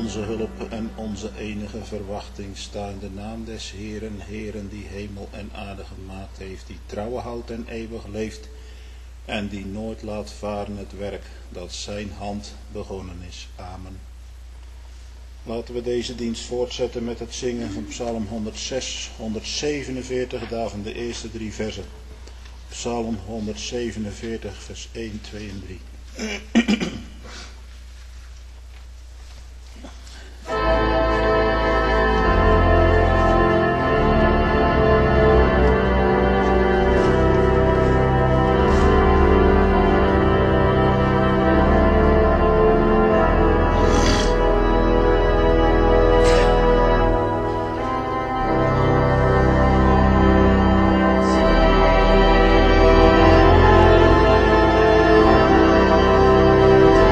onze hulp en onze enige verwachting sta in de naam des Heeren, Heeren die hemel en aarde gemaakt heeft, die trouwe houdt en eeuwig leeft en die nooit laat varen het werk dat zijn hand begonnen is. Amen. Laten we deze dienst voortzetten met het zingen van Psalm 106, 147, daarvan de eerste 3 versen. Psalm 147, vers 1, 2 en 3. Amen.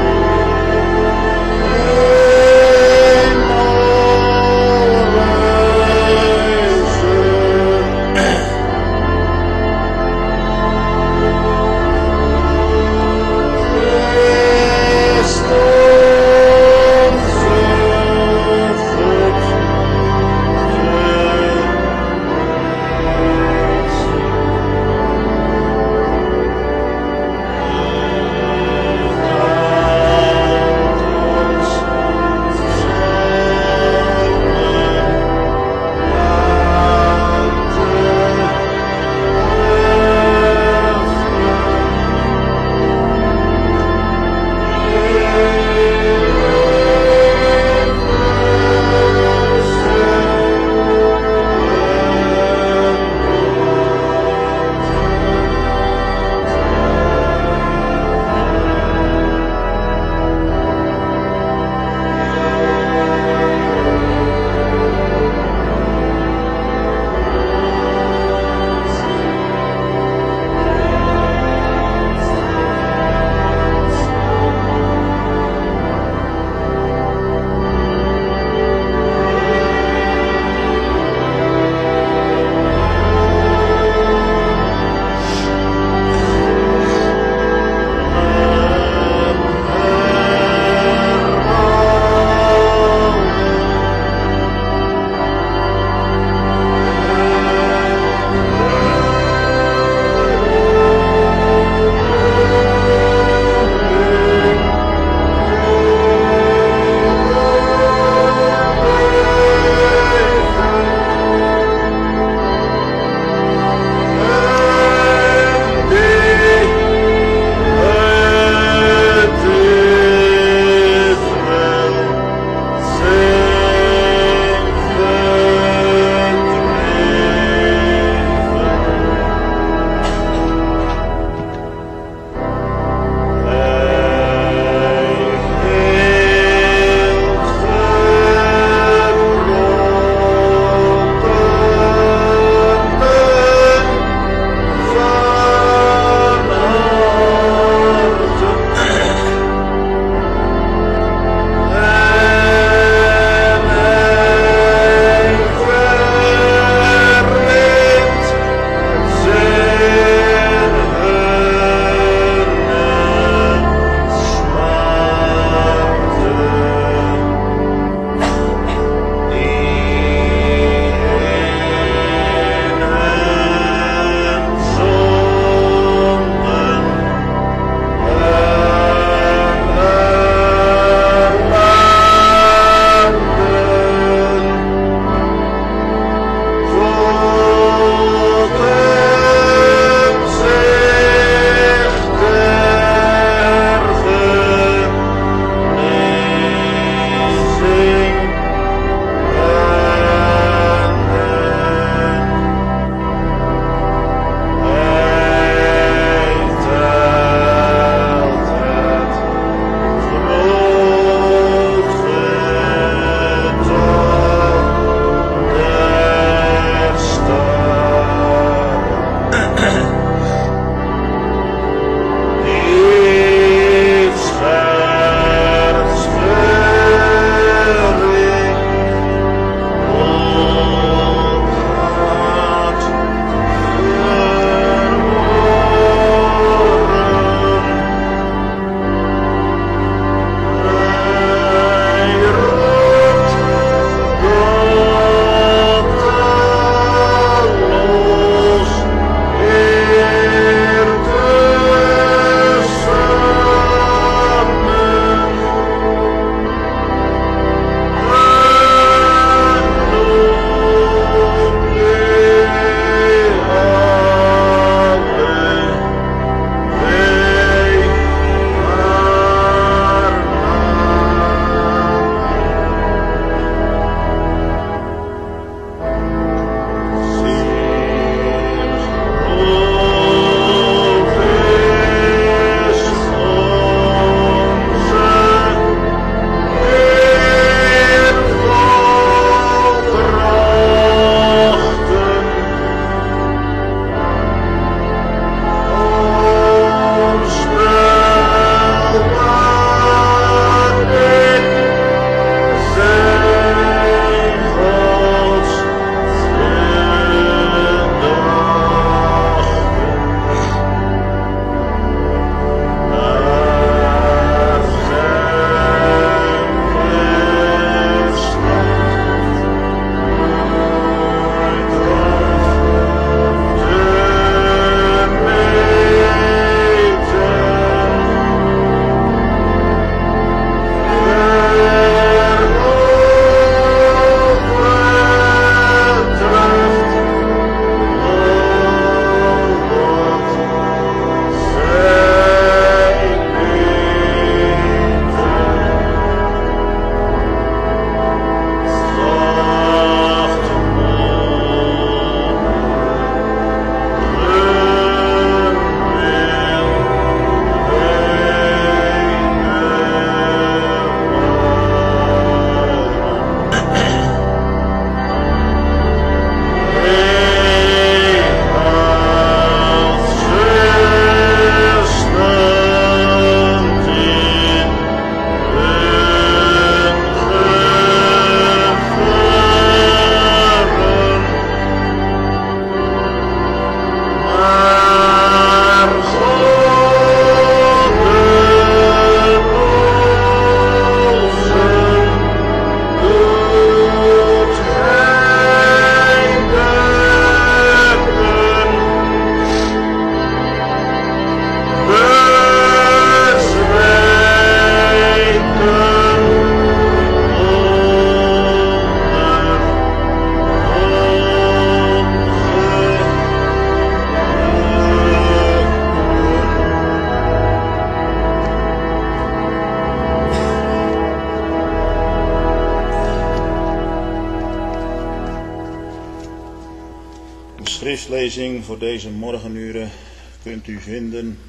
schriftlezing voor deze morgenuren kunt u vinden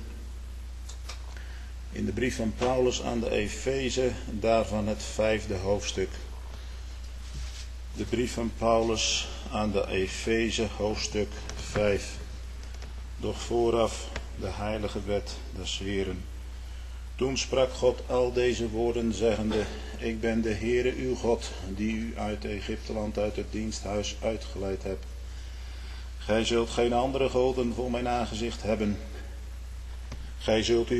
in de brief van Paulus aan de Efeze, daarvan het 5e hoofdstuk. De brief van Paulus aan de Efeze, hoofdstuk 5. Doch vooraf de heilige wet des Heeren. Toen sprak God al deze woorden zeggende: Ik ben de Heere uw God, die u uit Egypteland uit het diensthuis uitgeleid hebt. Gij zult geen andere goden voor mijn aangezicht hebben. Gij zult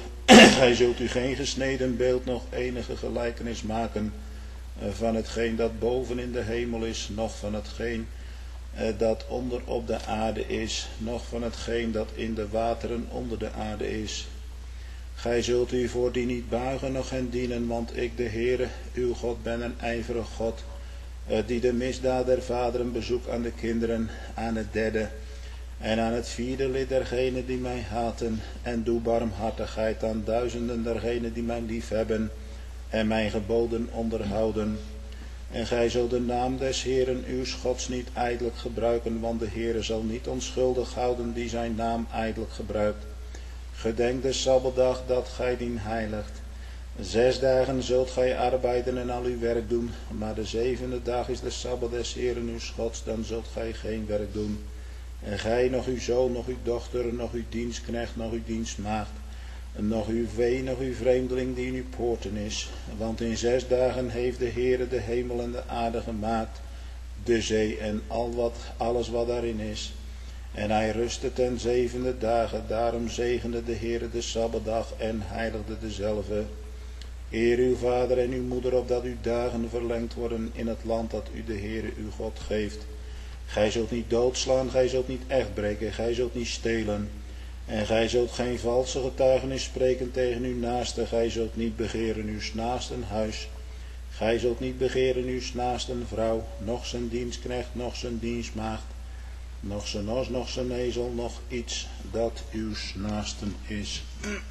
u geen gesneden beeld nog enige gelijkenis maken van hetgeen dat boven in de hemel is, noch van hetgeen dat onder op de aarde is, noch van hetgeen dat in de wateren onder de aarde is. Gij zult u voor die niet buigen, noch hen dienen, want ik, de Heere, uw God, ben een ijverig God, die de misdaad der vaderen bezoekt aan de kinderen, aan het derde en aan het vierde lid dergenen die mij haten, en doe barmhartigheid aan duizenden dergenen die mij lief hebben en mijn geboden onderhouden. En gij zult de naam des Heeren uw Gods niet ijdelijk gebruiken, want de Heere zal niet onschuldig houden die zijn naam ijdelijk gebruikt. Gedenk de Sabbatdag dat gij dien heiligt. 6 dagen zult gij arbeiden en al uw werk doen, maar de 7e dag is de Sabbat des Heeren uw Gods, dan zult gij geen werk doen. En gij, nog uw zoon, nog uw dochter, nog uw dienstknecht, nog uw dienstmaagd, nog uw vee, nog uw vreemdeling die in uw poorten is. Want in 6 dagen heeft de Heere de hemel en de aarde gemaakt, de zee en alles wat daarin is. En hij rustte ten 7e dagen, daarom zegende de Heere de Sabbatdag en heiligde dezelve. Eer uw vader en uw moeder, opdat uw dagen verlengd worden in het land dat u de Heere uw God geeft. Gij zult niet doodslaan, gij zult niet echt breken, gij zult niet stelen. En gij zult geen valse getuigenis spreken tegen uw naaste, gij zult niet begeren uw naasten huis. Gij zult niet begeren uw naasten vrouw, noch zijn dienstknecht, noch zijn dienstmaagd, noch zijn os, noch zijn ezel, noch iets dat uw naasten is.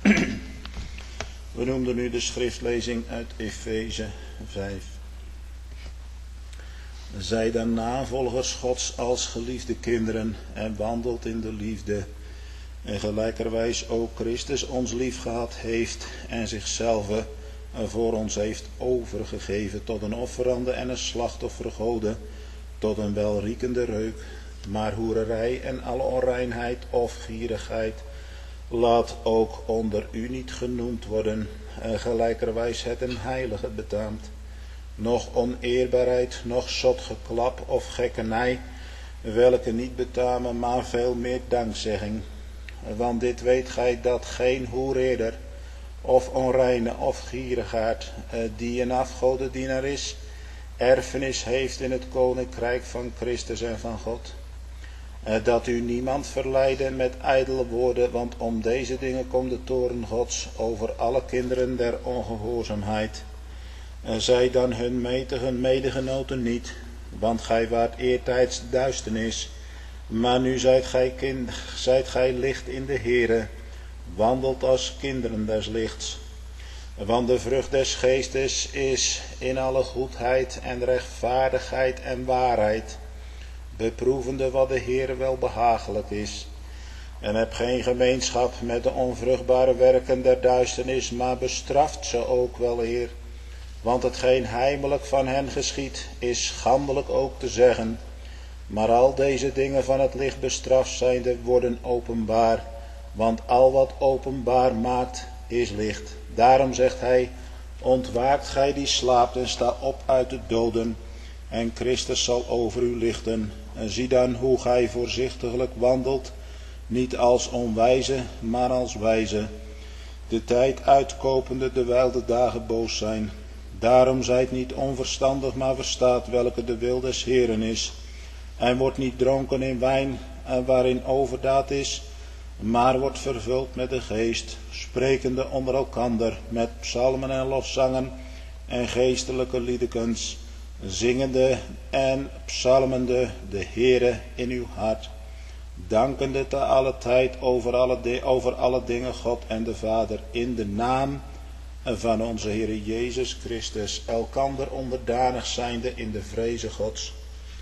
We noemden nu de schriftlezing uit Efeze 5. Zij dan navolgers Gods als geliefde kinderen en wandelt in de liefde. En gelijkerwijs ook Christus ons lief gehad heeft en zichzelf voor ons heeft overgegeven tot een offerande en een slachtoffer gode, tot een welriekende reuk. Maar hoererij en alle onreinheid of gierigheid laat ook onder u niet genoemd worden, gelijkerwijs het een heilige betaamt. Noch oneerbaarheid, noch zotgeklap of gekkenij, welke niet betamen, maar veel meer dankzegging. Want dit weet gij, dat geen hoereerder, of onreine, of gierigaard, die een afgodendienaar is, erfenis heeft in het koninkrijk van Christus en van God. Dat u niemand verleiden met ijdele woorden, want om deze dingen komt de toorn Gods over alle kinderen der ongehoorzaamheid. Zij dan hun medegenoten niet, want gij waart eertijds duisternis, maar nu zijt gij licht in de Heere, wandelt als kinderen des lichts. Want de vrucht des geestes is in alle goedheid en rechtvaardigheid en waarheid, beproevende wat de Heere wel behagelijk is. En heb geen gemeenschap met de onvruchtbare werken der duisternis, maar bestraft ze ook wel eer. Want hetgeen heimelijk van hen geschiedt, is schandelijk ook te zeggen. Maar al deze dingen van het licht bestraft zijnde worden openbaar. Want al wat openbaar maakt, is licht. Daarom zegt hij: ontwaakt gij die slaapt en sta op uit de doden, en Christus zal over u lichten. En zie dan hoe gij voorzichtiglijk wandelt, niet als onwijze, maar als wijze, de tijd uitkopende, terwijl de dagen boos zijn. Daarom zijt niet onverstandig, maar verstaat welke de wil des Heeren is. En wordt niet dronken in wijn, waarin overdaad is, maar wordt vervuld met de geest, sprekende onder elkander met psalmen en lofzangen en geestelijke liedekens, zingende en psalmende de Heere in uw hart, dankende te alle tijd over alle dingen God en de Vader, in de naam van onze Heere Jezus Christus, elkander onderdanig zijnde in de vreze Gods.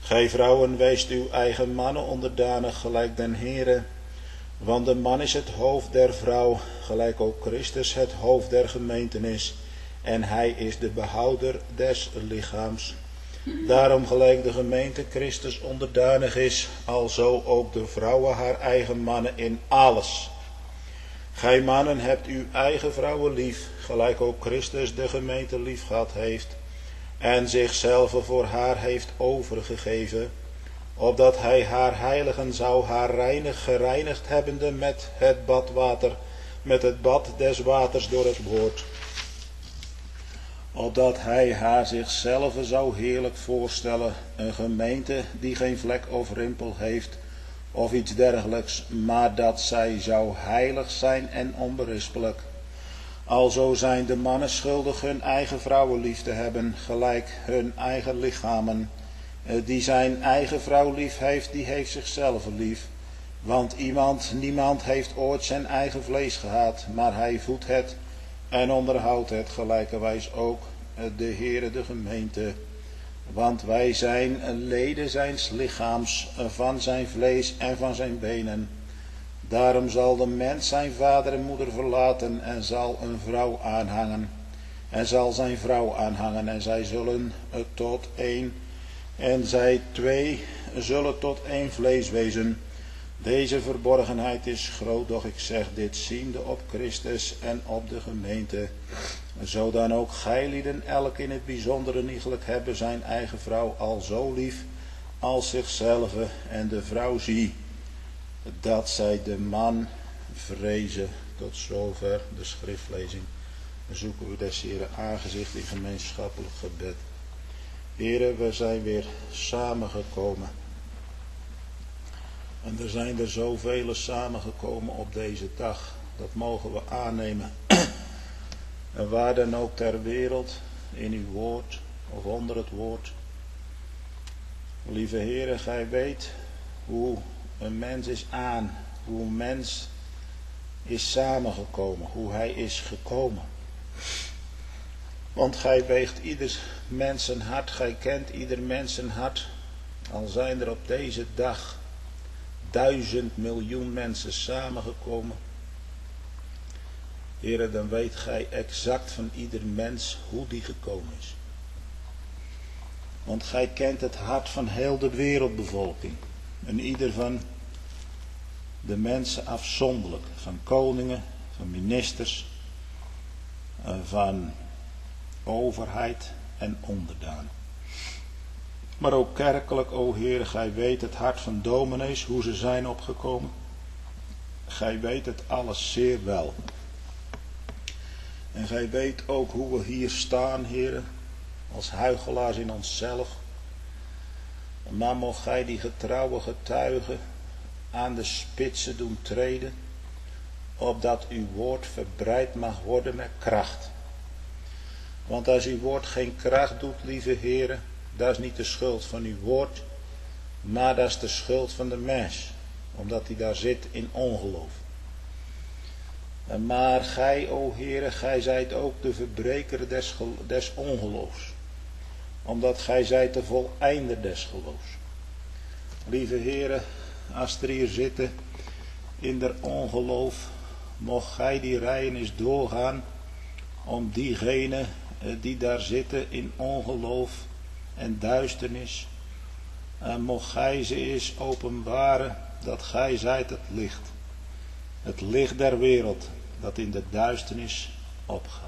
Gij vrouwen, weest uw eigen mannen onderdanig gelijk den Heere, want de man is het hoofd der vrouw, gelijk ook Christus het hoofd der gemeenten is, en hij is de behouder des lichaams. Daarom gelijk de gemeente Christus onderdanig is, alzo ook de vrouwen haar eigen mannen in alles. Gij mannen hebt uw eigen vrouwen lief, gelijk ook Christus de gemeente lief gehad heeft, en zichzelf voor haar heeft overgegeven, opdat hij haar heiligen zou, haar gereinigd hebbende met het badwater, met het bad des waters door het woord, opdat hij haar zichzelf zou heerlijk voorstellen, een gemeente die geen vlek of rimpel heeft, of iets dergelijks, maar dat zij zou heilig zijn en onberispelijk. Alzo zijn de mannen schuldig hun eigen vrouwen lief te hebben, gelijk hun eigen lichamen. Die zijn eigen vrouw lief heeft, die heeft zichzelf lief. Want niemand heeft ooit zijn eigen vlees gehaat, maar hij voedt het en onderhoudt het, gelijkerwijs ook de Heere de gemeente. Want wij zijn leden zijns lichaams, van zijn vlees en van zijn benen. Daarom zal de mens zijn vader en moeder verlaten en zal een vrouw aanhangen. En zal zijn vrouw aanhangen en zij zullen tot één. En zij twee zullen tot één vlees wezen. Deze verborgenheid is groot, doch ik zeg dit ziende op Christus en op de gemeente. Zo dan ook gijlieden elk in het bijzondere iegelijk hebben zijn eigen vrouw al zo lief als zichzelf, en de vrouw zie dat zij de man vrezen. Tot zover de schriftlezing. Dan zoeken we des Heeren aangezicht in gemeenschappelijk gebed. Heren, we zijn weer samengekomen. En er zijn er zoveel samengekomen op deze dag. Dat mogen we aannemen. En waar dan ook ter wereld, in uw woord of onder het woord. Lieve Heere, gij weet hoe een mens is hoe een mens is samengekomen, hoe hij is gekomen. Want gij weegt ieder mensen hart, gij kent ieder mensen hart. Al zijn er op deze dag 1000 miljoen mensen samengekomen. Heere, dan weet gij exact van ieder mens hoe die gekomen is. Want gij kent het hart van heel de wereldbevolking. En ieder van de mensen afzonderlijk. Van koningen, van ministers, van overheid en onderdanen. Maar ook kerkelijk, o Heer, gij weet het hart van dominees, hoe ze zijn opgekomen. Gij weet het alles zeer wel. En gij weet ook hoe we hier staan, Heer, als huichelaars in onszelf. Maar mocht gij die getrouwe getuigen aan de spitsen doen treden, opdat uw woord verbreid mag worden met kracht. Want als uw woord geen kracht doet, lieve Heere, dat is niet de schuld van uw woord, maar dat is de schuld van de mens, omdat hij daar zit in ongeloof. Maar gij, o Heere, gij zijt ook de verbreker des ongeloofs, omdat gij zijt de voleinder des geloofs. Lieve Heere, als er hier zitten in der ongeloof, mocht gij die rijen eens doorgaan om diegenen die daar zitten in ongeloof en duisternis, en mocht gij ze eens openbaren dat gij zijt het licht der wereld dat in de duisternis opgaat.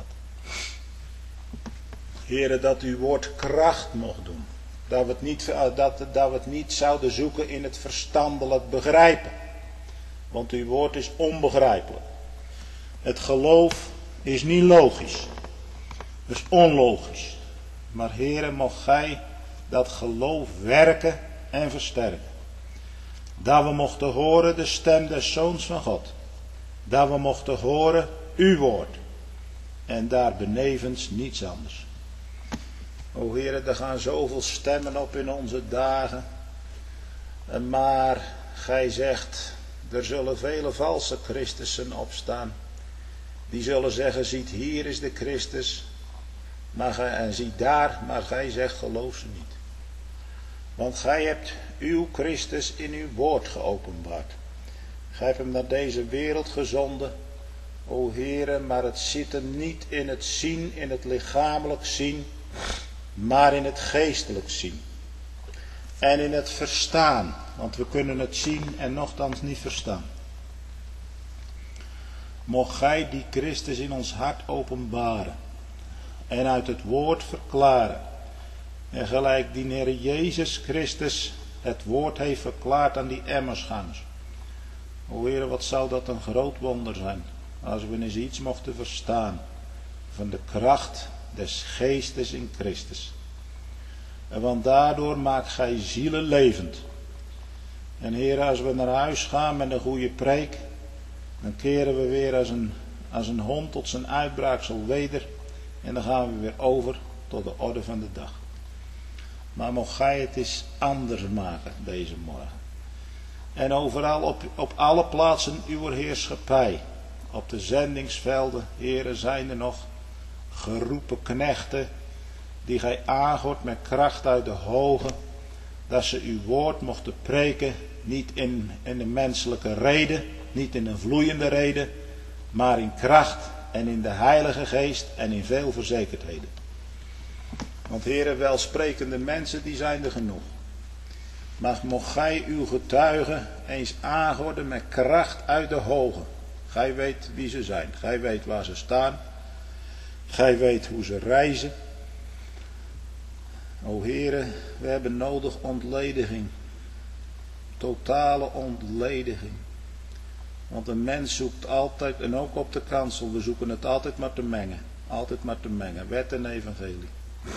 Heere, dat uw woord kracht mocht doen, dat we het niet zouden zoeken in het verstandelijk begrijpen, want uw woord is onbegrijpelijk. Het geloof is niet logisch, het is onlogisch. Maar Heere, mocht gij dat geloof werken en versterken. Dat we mochten horen de stem des Zoons van God. Dat we mochten horen uw woord. En daar benevens niets anders. O Heere, er gaan zoveel stemmen op in onze dagen. Maar gij zegt, er zullen vele valse Christussen opstaan. Die zullen zeggen, ziet hier is de Christus. En ziet daar, maar gij zegt, geloof ze niet. Want gij hebt uw Christus in uw woord geopenbaard. Gij hebt hem naar deze wereld gezonden, o Heere, maar het zit hem niet in het zien, in het lichamelijk zien, maar in het geestelijk zien. En in het verstaan, want we kunnen het zien en nochtans niet verstaan. Mocht gij die Christus in ons hart openbaren en uit het woord verklaren. En gelijk die Heer Jezus Christus het woord heeft verklaard aan die Emmausgangers. O Heer, wat zou dat een groot wonder zijn, als we eens iets mochten verstaan van de kracht des geestes in Christus. En want daardoor maakt gij zielen levend. En Heer, als we naar huis gaan met een goede preek, dan keren we weer als een hond tot zijn uitbraaksel weder. En dan gaan we weer over tot de orde van de dag. Maar mocht gij het eens anders maken deze morgen. En overal op alle plaatsen uw heerschappij. Op de zendingsvelden, Heere, zijn er nog geroepen knechten die gij aangooit met kracht uit de hoge, dat ze uw woord mochten preken, niet in een menselijke rede, niet in een vloeiende rede, maar in kracht en in de Heilige Geest en in veel verzekerdheden. Want Heere, welsprekende mensen, die zijn er genoeg. Maar mocht gij uw getuigen eens aangorden met kracht uit de hoge. Gij weet wie ze zijn, gij weet waar ze staan, gij weet hoe ze reizen. O Heere, we hebben nodig ontlediging. Totale ontlediging. Want een mens zoekt altijd, en ook op de kansel, we zoeken het altijd maar te mengen. Altijd maar te mengen, wet en evangelie.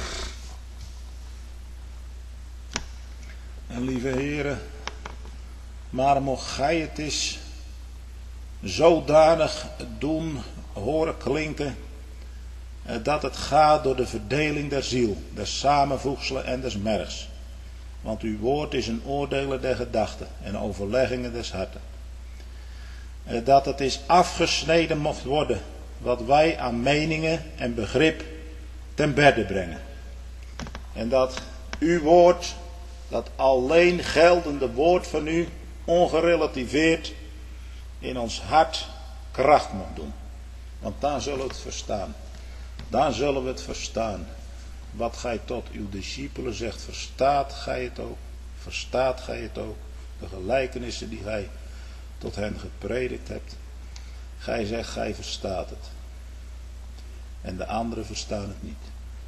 En lieve Heere, maar mocht gij het eens zodanig doen, horen klinken, dat het gaat door de verdeling der ziel, des samenvoegselen en des mergs. Want uw woord is een oordelen der gedachten en overleggingen des harten. Dat het is afgesneden mocht worden, wat wij aan meningen en begrip ten berde brengen. En dat uw woord, dat alleen geldende woord van u, ongerelativeerd, in ons hart kracht moet doen. Want dan zullen we het verstaan. Dan zullen we het verstaan. Wat gij tot uw discipelen zegt, verstaat gij het ook? Verstaat gij het ook? De gelijkenissen die gij tot hen gepredikt hebt. Gij zegt, gij verstaat het. En de anderen verstaan het niet.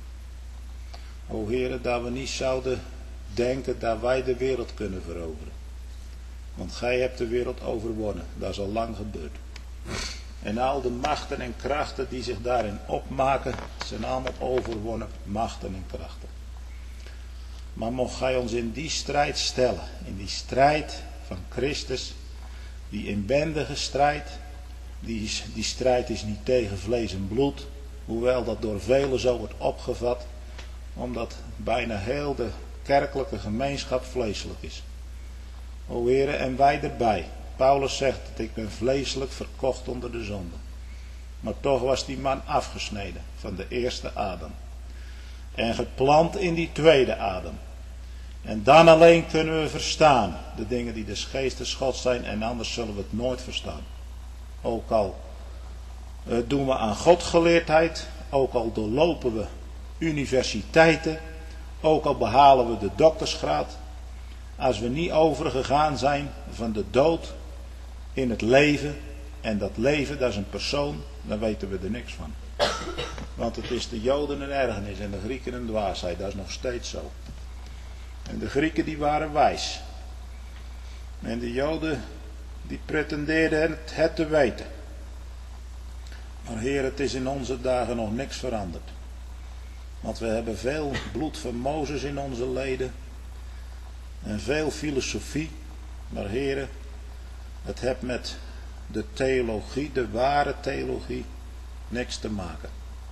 O Heere, dat we niet zouden denken dat wij de wereld kunnen veroveren. Want gij hebt de wereld overwonnen. Dat is al lang gebeurd. En al de machten en krachten die zich daarin opmaken, zijn allemaal overwonnen machten en krachten. Maar mocht gij ons in die strijd stellen, in die strijd van Christus, die inwendige strijd, die strijd is niet tegen vlees en bloed, hoewel dat door velen zo wordt opgevat, omdat bijna heel de kerkelijke gemeenschap vleeselijk is. O Heere, en wij erbij. Paulus zegt dat ik ben vleeselijk verkocht onder de zonde. Maar toch was die man afgesneden van de eerste Adam. En geplant in die tweede Adam. En dan alleen kunnen we verstaan de dingen die des geestes Gods zijn, en anders zullen we het nooit verstaan. Ook al doen we aan Godgeleerdheid, ook al doorlopen we universiteiten, ook al behalen we de doktersgraad. Als we niet overgegaan zijn van de dood in het leven, en dat leven, dat is een persoon, dan weten we er niks van. Want het is de Joden een ergernis en de Grieken een dwaasheid, dat is nog steeds zo. En de Grieken die waren wijs. En de Joden die pretendeerden het te weten. Maar Heer, het is in onze dagen nog niks veranderd. Want we hebben veel bloed van Mozes in onze leden. En veel filosofie. Maar Heer, het heeft met de theologie, de ware theologie, niks te maken.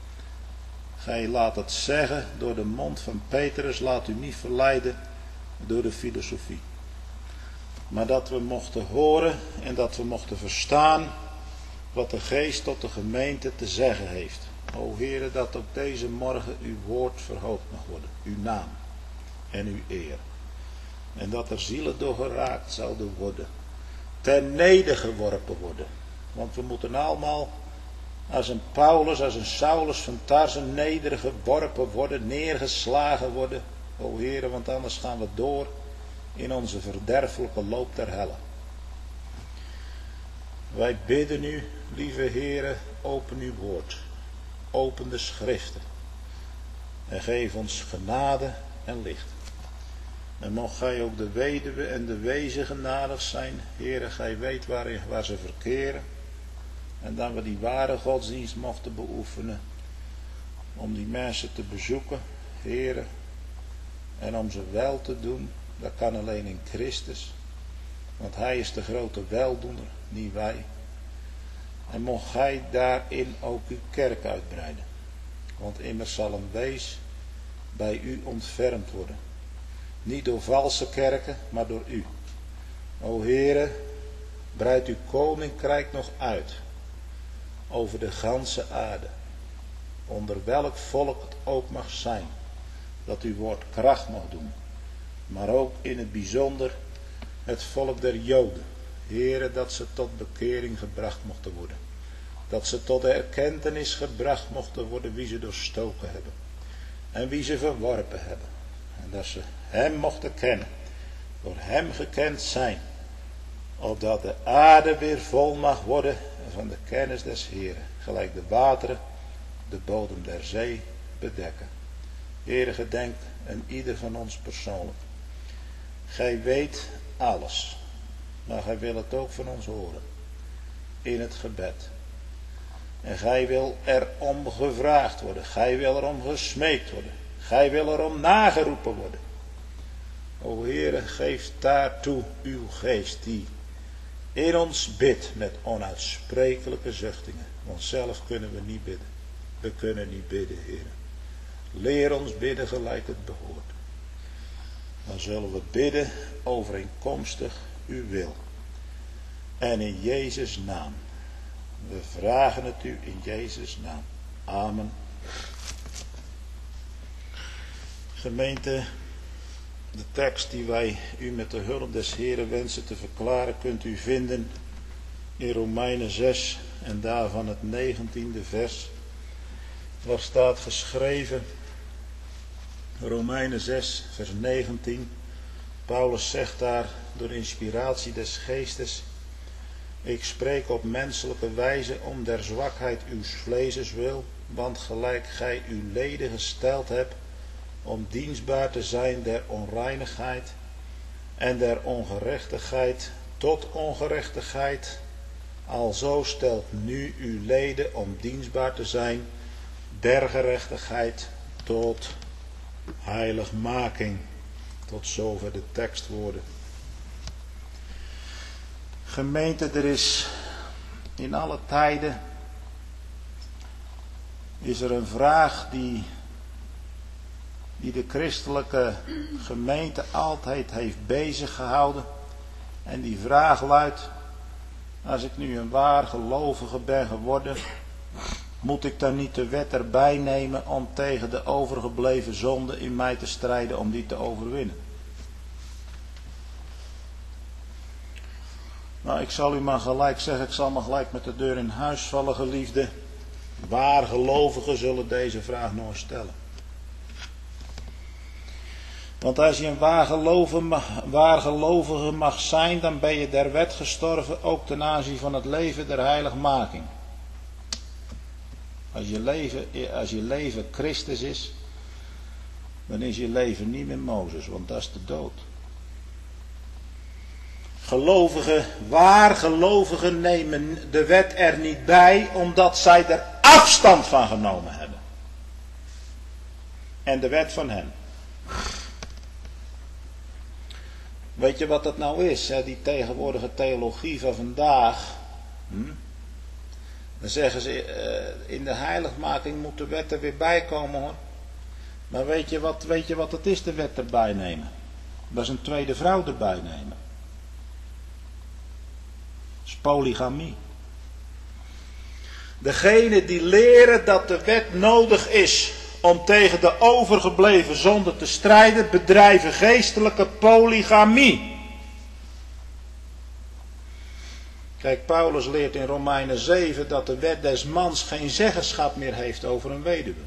Gij laat het zeggen door de mond van Petrus, laat u niet verleiden door de filosofie. Maar dat we mochten horen en dat we mochten verstaan wat de geest tot de gemeente te zeggen heeft. O Heere, dat op deze morgen uw woord verhoogd mag worden, uw naam en uw eer. En dat er zielen door geraakt zouden worden. Ten nedergeworpen worden. Want we moeten allemaal als een Paulus, als een Saulus van Tarsen nedergeworpen worden, neergeslagen worden. O Heere, want anders gaan we door in onze verderfelijke loop ter helle. Wij bidden u, lieve Heere, open uw woord. Open de schriften. En geef ons genade en licht. En mocht gij ook de weduwe en de wezen genadig zijn. Heere, gij weet waar ze verkeren. En dat we die ware godsdienst mochten beoefenen. Om die mensen te bezoeken, Heere. En om ze wel te doen. Dat kan alleen in Christus. Want hij is de grote weldoener, niet wij. En mocht gij daarin ook uw kerk uitbreiden. Want immers zal een wees bij u ontfermd worden. Niet door valse kerken, maar door u. O Heere, breid uw koninkrijk nog uit. Over de ganse aarde. Onder welk volk het ook mag zijn. Dat uw woord kracht mag doen. Maar ook in het bijzonder het volk der Joden. Heere, dat ze tot bekering gebracht mochten worden. Dat ze tot de erkentenis gebracht mochten worden wie ze doorstoken hebben. En wie ze verworpen hebben. En dat ze hem mochten kennen. Door hem gekend zijn. Opdat de aarde weer vol mag worden van de kennis des Heeren. Gelijk de wateren de bodem der zee bedekken. Heere, gedenk en ieder van ons persoonlijk. Gij weet alles. Maar gij wil het ook van ons horen. In het gebed. En gij wil erom gevraagd worden. Gij wil erom gesmeekt worden. Gij wil erom nageroepen worden. O Heere, geef daartoe uw geest die in ons bidt met onuitsprekelijke zuchtingen. Want zelf kunnen we niet bidden. We kunnen niet bidden, Heere. Leer ons bidden gelijk het behoort. Dan zullen we bidden overeenkomstig uw wil. En in Jezus' naam. We vragen het u in Jezus' naam. Amen. Gemeente, de tekst die wij u met de hulp des Heeren wensen te verklaren kunt u vinden in Romeinen 6 en daarvan het 19e vers. Waar staat geschreven, Romeinen 6 vers 19. Paulus zegt daar door inspiratie des geestes: ik spreek op menselijke wijze om der zwakheid uws vleeses wil, want gelijk gij uw leden gesteld hebt om dienstbaar te zijn der onreinigheid en der ongerechtigheid tot ongerechtigheid, alzo stelt nu uw leden om dienstbaar te zijn der gerechtigheid tot heiligmaking. Tot zover de tekstwoorden. Gemeente, er is in alle tijden is er een vraag die de christelijke gemeente altijd heeft bezig gehouden. En die vraag luidt: als ik nu een waar gelovige ben geworden, moet ik dan niet de wet erbij nemen om tegen de overgebleven zonde in mij te strijden om die te overwinnen? Nou, ik zal u maar gelijk zeggen, ik zal maar gelijk met de deur in huis vallen, geliefde. Waar gelovigen zullen deze vraag nooit stellen. Want als je een waar gelovige mag zijn, dan ben je der wet gestorven, ook ten aanzien van het leven der heiligmaking. Als je leven Christus is, dan is je leven niet meer Mozes, want dat is de dood. Waar gelovigen nemen de wet er niet bij, omdat zij er afstand van genomen hebben. En de wet van hen. Weet je wat dat nou is, hè? Die tegenwoordige theologie van vandaag. Dan zeggen ze, in de heiligmaking moet de wet er weer bij komen, hoor. Maar weet je wat het is, de wet erbij nemen? Dat is een tweede vrouw erbij nemen. Dat is polygamie. Degene die leren dat de wet nodig is om tegen de overgebleven zonde te strijden, bedrijven geestelijke polygamie. Kijk, Paulus leert in Romeinen 7 dat de wet des mans geen zeggenschap meer heeft over een weduwe.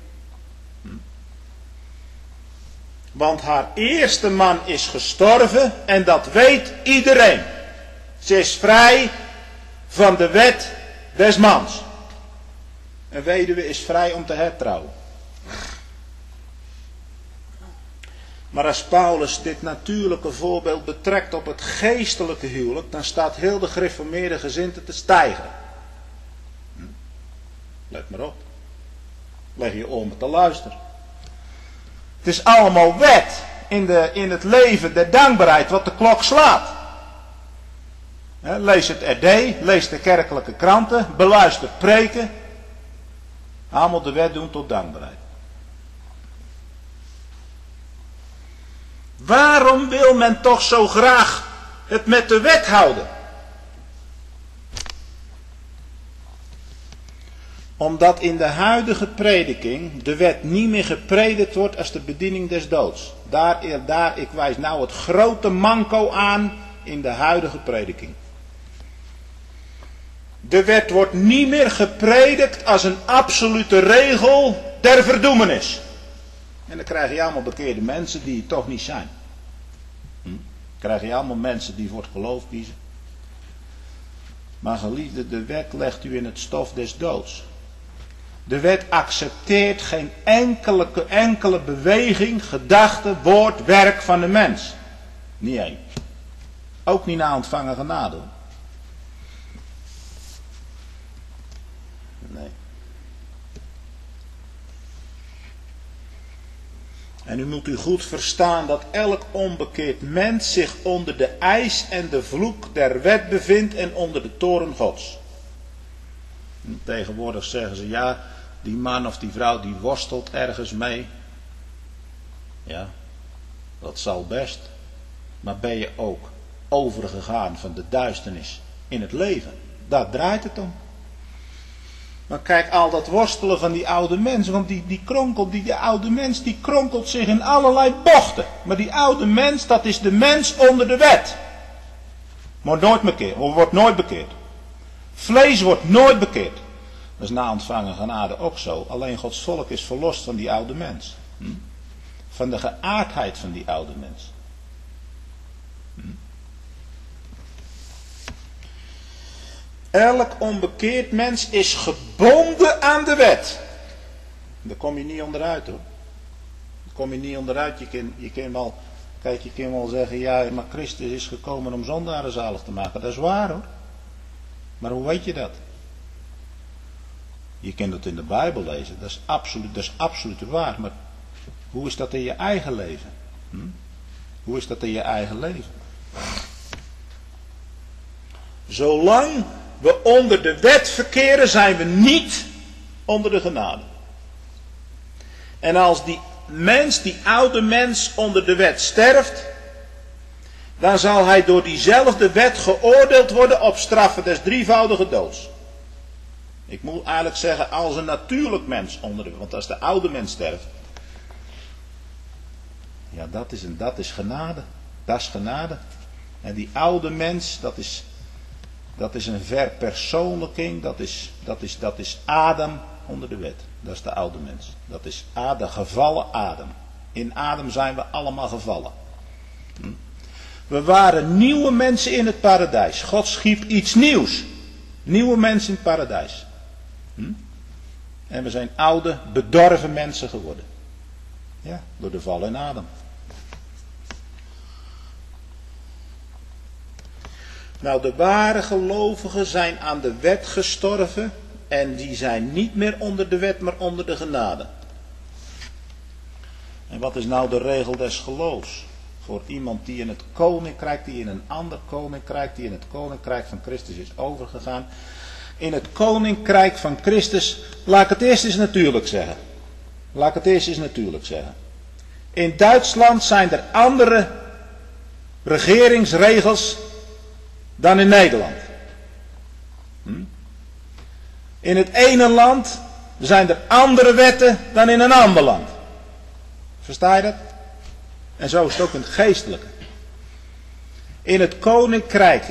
Want haar eerste man is gestorven en dat weet iedereen. Ze is vrij van de wet des mans. Een weduwe is vrij om te hertrouwen. Maar als Paulus dit natuurlijke voorbeeld betrekt op het geestelijke huwelijk, dan staat heel de gereformeerde gezindte te stijgen. Let maar op. Leg je oor met te luisteren. Het is allemaal wet in het leven der dankbaarheid wat de klok slaat. Lees het RD, lees de kerkelijke kranten, beluister preken. Allemaal de wet doen tot dankbaarheid. Waarom wil men toch zo graag het met de wet houden? Omdat in de huidige prediking de wet niet meer gepredikt wordt als de bediening des doods. Ik wijs nou het grote manco aan in de huidige prediking. De wet wordt niet meer gepredikt als een absolute regel der verdoemenis. En dan krijg je allemaal bekeerde mensen die het toch niet zijn. Dan krijg je allemaal mensen die voor het geloof kiezen. Maar geliefde, de wet legt u in het stof des doods. De wet accepteert geen enkele beweging, gedachte, woord, werk van de mens. Niet één. Ook niet na ontvangen genade. Nee. En u moet u goed verstaan dat elk onbekeerd mens zich onder de eis en de vloek der wet bevindt en onder de toorn Gods. En tegenwoordig zeggen ze, ja, die man of die vrouw die worstelt ergens mee. Ja, dat zal best. Maar ben je ook overgegaan van de duisternis in het leven? Daar draait het om. Maar kijk, al dat worstelen van die oude mens, want die oude mens die kronkelt zich in allerlei bochten. Maar die oude mens, dat is de mens onder de wet. Wordt nooit bekeerd. Vlees wordt nooit bekeerd. Dat is na ontvangen genade ook zo. Alleen Gods volk is verlost van die oude mens. Van de geaardheid van die oude mens. Elk onbekeerd mens is gebonden aan de wet. Daar kom je niet onderuit hoor. Daar kom je niet onderuit. Je kan wel zeggen, ja, maar Christus is gekomen om zondaren zalig te maken. Dat is waar hoor. Maar hoe weet je dat? Je kunt het in de Bijbel lezen. Dat is absoluut waar. Maar hoe is dat in je eigen leven? Hoe is dat in je eigen leven? Zolang we onder de wet verkeren, zijn we niet onder de genade. En als die oude mens onder de wet sterft, dan zal hij door diezelfde wet geoordeeld worden op straffen des drievoudige doods. Ik moet eigenlijk zeggen, als een natuurlijk mens onder de wet, want als de oude mens sterft, ja, dat is genade. Dat is genade. En die oude mens, dat is een verpersoonlijking, dat is Adam onder de wet. Dat is de oude mens. Dat is de gevallen Adam. In Adam zijn we allemaal gevallen. We waren nieuwe mensen in het paradijs. God schiep iets nieuws. Nieuwe mensen in het paradijs. En we zijn oude, bedorven mensen geworden. Ja, door de val in Adam. Nou, de ware gelovigen zijn aan de wet gestorven en die zijn niet meer onder de wet, maar onder de genade. En wat is nou de regel des geloofs? Voor iemand die in het koninkrijk, die in een ander koninkrijk, die in het koninkrijk van Christus is overgegaan. In het koninkrijk van Christus, laat ik het eerst eens natuurlijk zeggen. In Duitsland zijn er andere regeringsregels dan in Nederland. In het ene land zijn er andere wetten dan in een ander land. Versta je dat? En zo is het ook in het geestelijke. In het koninkrijk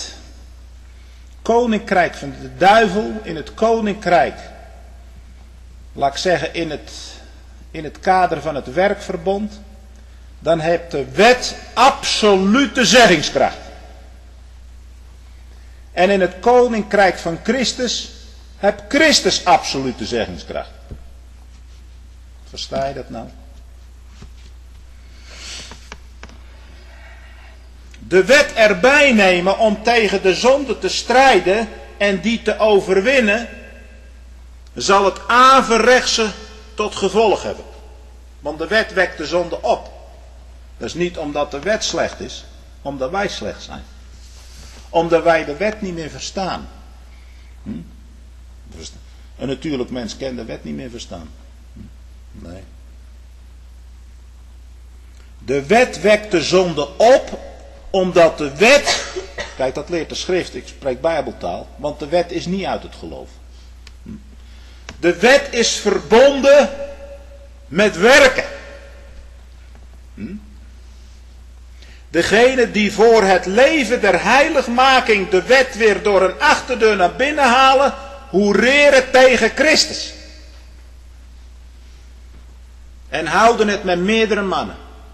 van de duivel, in het koninkrijk, laat ik zeggen in het kader van het werkverbond, dan heeft de wet absolute zeggingskracht. En in het koninkrijk van Christus heeft Christus absolute zeggingskracht. Versta je dat nou? De wet erbij nemen om tegen de zonde te strijden en die te overwinnen, zal het averechtse tot gevolg hebben. Want de wet wekt de zonde op. Dat is niet omdat de wet slecht is, omdat wij slecht zijn. Omdat wij de wet niet meer verstaan. Een natuurlijk mens kan de wet niet meer verstaan. Nee. De wet wekt de zonde op, omdat de wet, kijk dat leert de schrift, ik spreek bijbeltaal, want de wet is niet uit het geloof. De wet is verbonden met werken. Degene die voor het leven der heiligmaking de wet weer door een achterdeur naar binnen halen, hoereren tegen Christus. En houden het met meerdere mannen.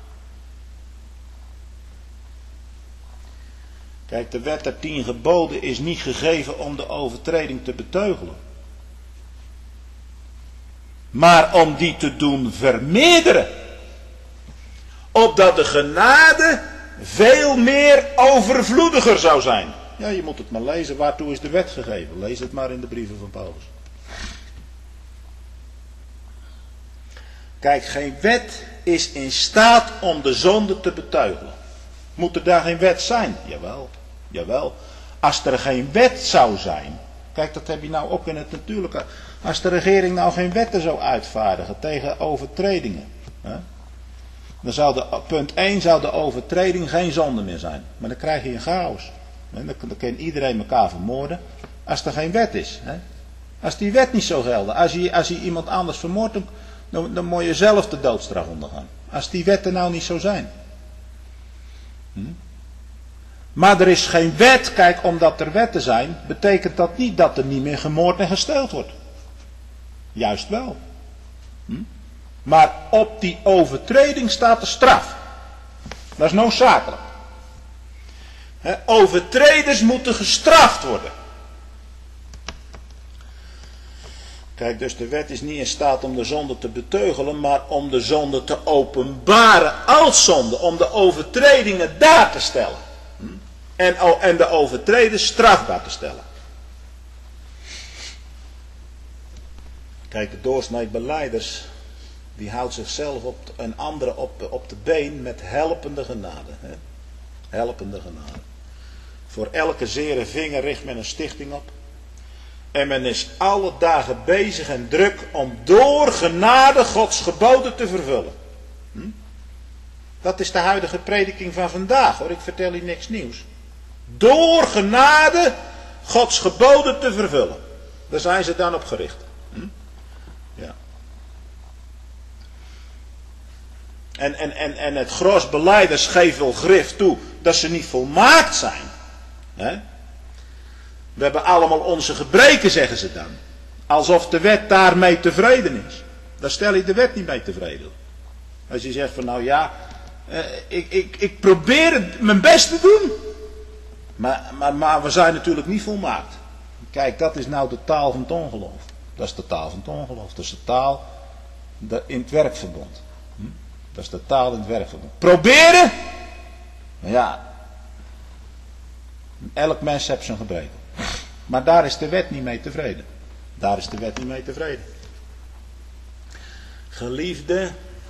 Kijk, de wet der 10 geboden is niet gegeven om de overtreding te beteugelen. Maar om die te doen vermeerderen. Opdat de genade veel meer overvloediger zou zijn. Ja, je moet het maar lezen. Waartoe is de wet gegeven? Lees het maar in de brieven van Paulus. Kijk, geen wet is in staat om de zonde te beteugelen. Moet er daar geen wet zijn? Jawel, jawel. Als er geen wet zou zijn. Kijk, dat heb je nou ook in het natuurlijke. Als de regering nou geen wetten zou uitvaardigen tegen overtredingen. Dan zou punt 1 zou de overtreding geen zonde meer zijn. Maar dan krijg je een chaos. Dan kan iedereen elkaar vermoorden. Als er geen wet is. Als die wet niet zou gelden. Als je iemand anders vermoordt, dan moet je zelf de doodstraf ondergaan. Als die wetten nou niet zo zijn. Maar er is geen wet. Kijk, omdat er wetten zijn, betekent dat niet dat er niet meer gemoord en gesteeld wordt. Juist wel. Maar op die overtreding staat de straf. Dat is noodzakelijk. Overtreders moeten gestraft worden. Kijk, dus de wet is niet in staat om de zonde te beteugelen, maar om de zonde te openbaren als zonde. Om de overtredingen daar te stellen. En de overtreders strafbaar te stellen. Kijk, de doorsnee belijders, die houdt zichzelf en anderen op de been met helpende genade. Helpende genade. Voor elke zere vinger richt men een stichting op. En men is alle dagen bezig en druk om door genade Gods geboden te vervullen. Dat is de huidige prediking van vandaag, hoor. Ik vertel hier niks nieuws. Door genade Gods geboden te vervullen. Daar zijn ze dan op gericht. Ja. En het gros belijders geeft wel grif toe dat ze niet volmaakt zijn. We hebben allemaal onze gebreken, zeggen ze dan. Alsof de wet daarmee tevreden is. Daar stel je de wet niet mee tevreden. Als je zegt van nou ja, ik probeer mijn best te doen. Maar we zijn natuurlijk niet volmaakt. Kijk, dat is nou de taal van het ongeloof. Dat is de taal van het ongeloof. Dat is de taal in het werkverbond. Dat is de taal in het werkverbond. Proberen? Ja. Elk mens heeft zijn gebreken. Maar daar is de wet niet mee tevreden. Daar is de wet niet mee tevreden. Geliefde,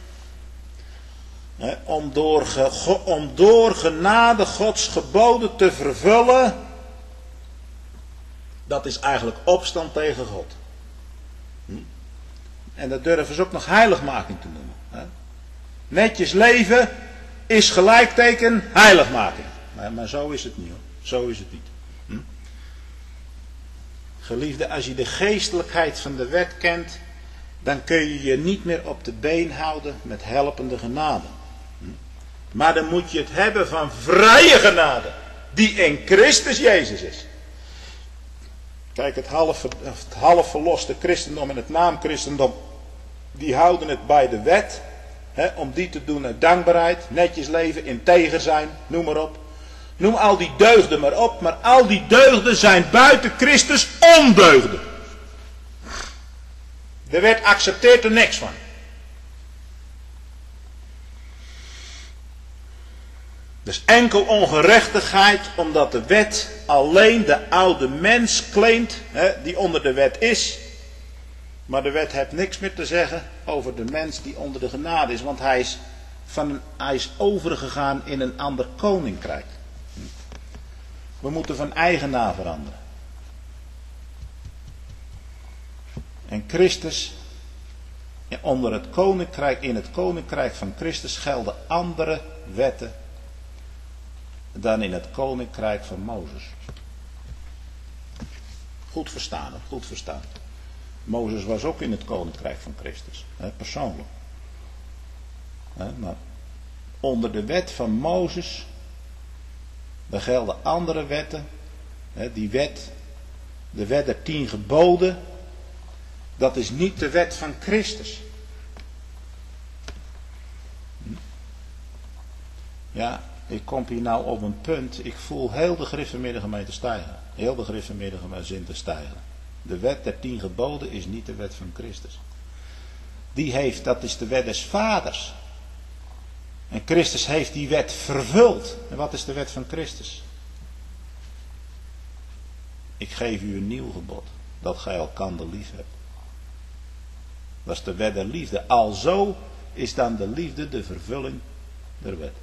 om door genade Gods geboden te vervullen, dat is eigenlijk opstand tegen God. En dat durven ze ook nog heiligmaking te noemen. Netjes leven is gelijkteken heiligmaking. Maar zo is het niet, hoor. Zo is het niet. Geliefde, als je de geestelijkheid van de wet kent, dan kun je je niet meer op de been houden met helpende genade. Maar dan moet je het hebben van vrije genade, die in Christus Jezus is. Kijk, het half verloste christendom en het naamchristendom, die houden het bij de wet. Om die te doen uit dankbaarheid, netjes leven, integer zijn, noem maar op. Noem al die deugden maar op, maar al die deugden zijn buiten Christus ondeugden. De wet accepteert er niks van. Dus enkel ongerechtigheid, omdat de wet alleen de oude mens claimt, die onder de wet is. Maar de wet heeft niks meer te zeggen over de mens die onder de genade is, want hij is overgegaan in een ander koninkrijk. We moeten van eigenaar veranderen. En Christus, onder het koninkrijk, in het koninkrijk van Christus gelden andere wetten dan in het koninkrijk van Mozes. Goed verstaan, goed verstaan. Mozes was ook in het koninkrijk van Christus, persoonlijk. Maar onder de wet van Mozes, daar gelden andere wetten. Die wet, de wet der 10 geboden, dat is niet de wet van Christus. Ja, ik kom hier nou op een punt, ik voel heel de gereformeerde gemeente stijgen. Heel de gereformeerde gemeente te stijgen. De wet der 10 geboden is niet de wet van Christus. Dat is de wet des vaders. En Christus heeft die wet vervuld. En wat is de wet van Christus? Ik geef u een nieuw gebod, dat gij elkander lief hebt. Dat is de wet der liefde. Alzo is dan de liefde de vervulling der wet.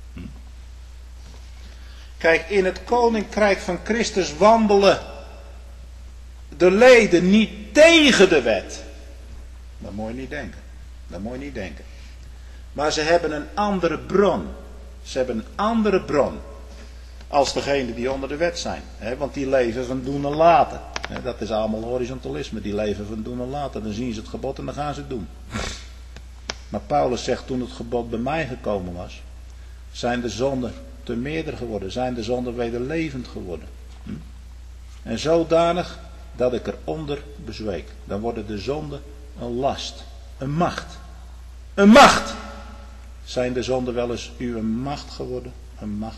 Kijk, in het koninkrijk van Christus wandelen de leden niet tegen de wet. Dat moet je niet denken. Dat moet je niet denken. Maar ze hebben een andere bron. Ze hebben een andere bron. Als degenen die onder de wet zijn. Want die leven van doen en laten. Dat is allemaal horizontalisme. Die leven van doen en laten. Dan zien ze het gebod en dan gaan ze het doen. Maar Paulus zegt, toen het gebod bij mij gekomen was, zijn de zonden te meerder geworden. Zijn de zonden wederlevend geworden. En zodanig dat ik eronder bezweek. Dan worden de zonden een last. Een macht. Een macht! Zijn de zonden wel eens uw macht geworden? Een macht.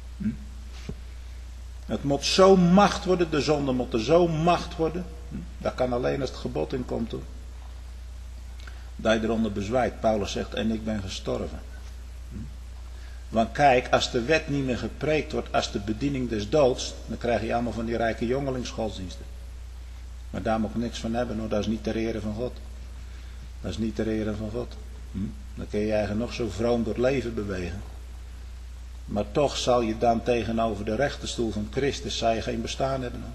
Het moet zo macht worden. De zonden moeten zo macht worden. Dat kan alleen als het gebod in komt. Hoor. Dat je eronder bezwijkt. Paulus zegt, en ik ben gestorven. Want kijk, als de wet niet meer gepreekt wordt als de bediening des doods, dan krijg je allemaal van die rijke jongelingsgodsdiensten. Maar daar moet ik niks van hebben hoor, dat is niet ter ere van God. Dat is niet ter ere van God. Dan kun je eigenlijk nog zo vroom door het leven bewegen. Maar toch zal je dan tegenover de rechterstoel van Christus zal je geen bestaan hebben.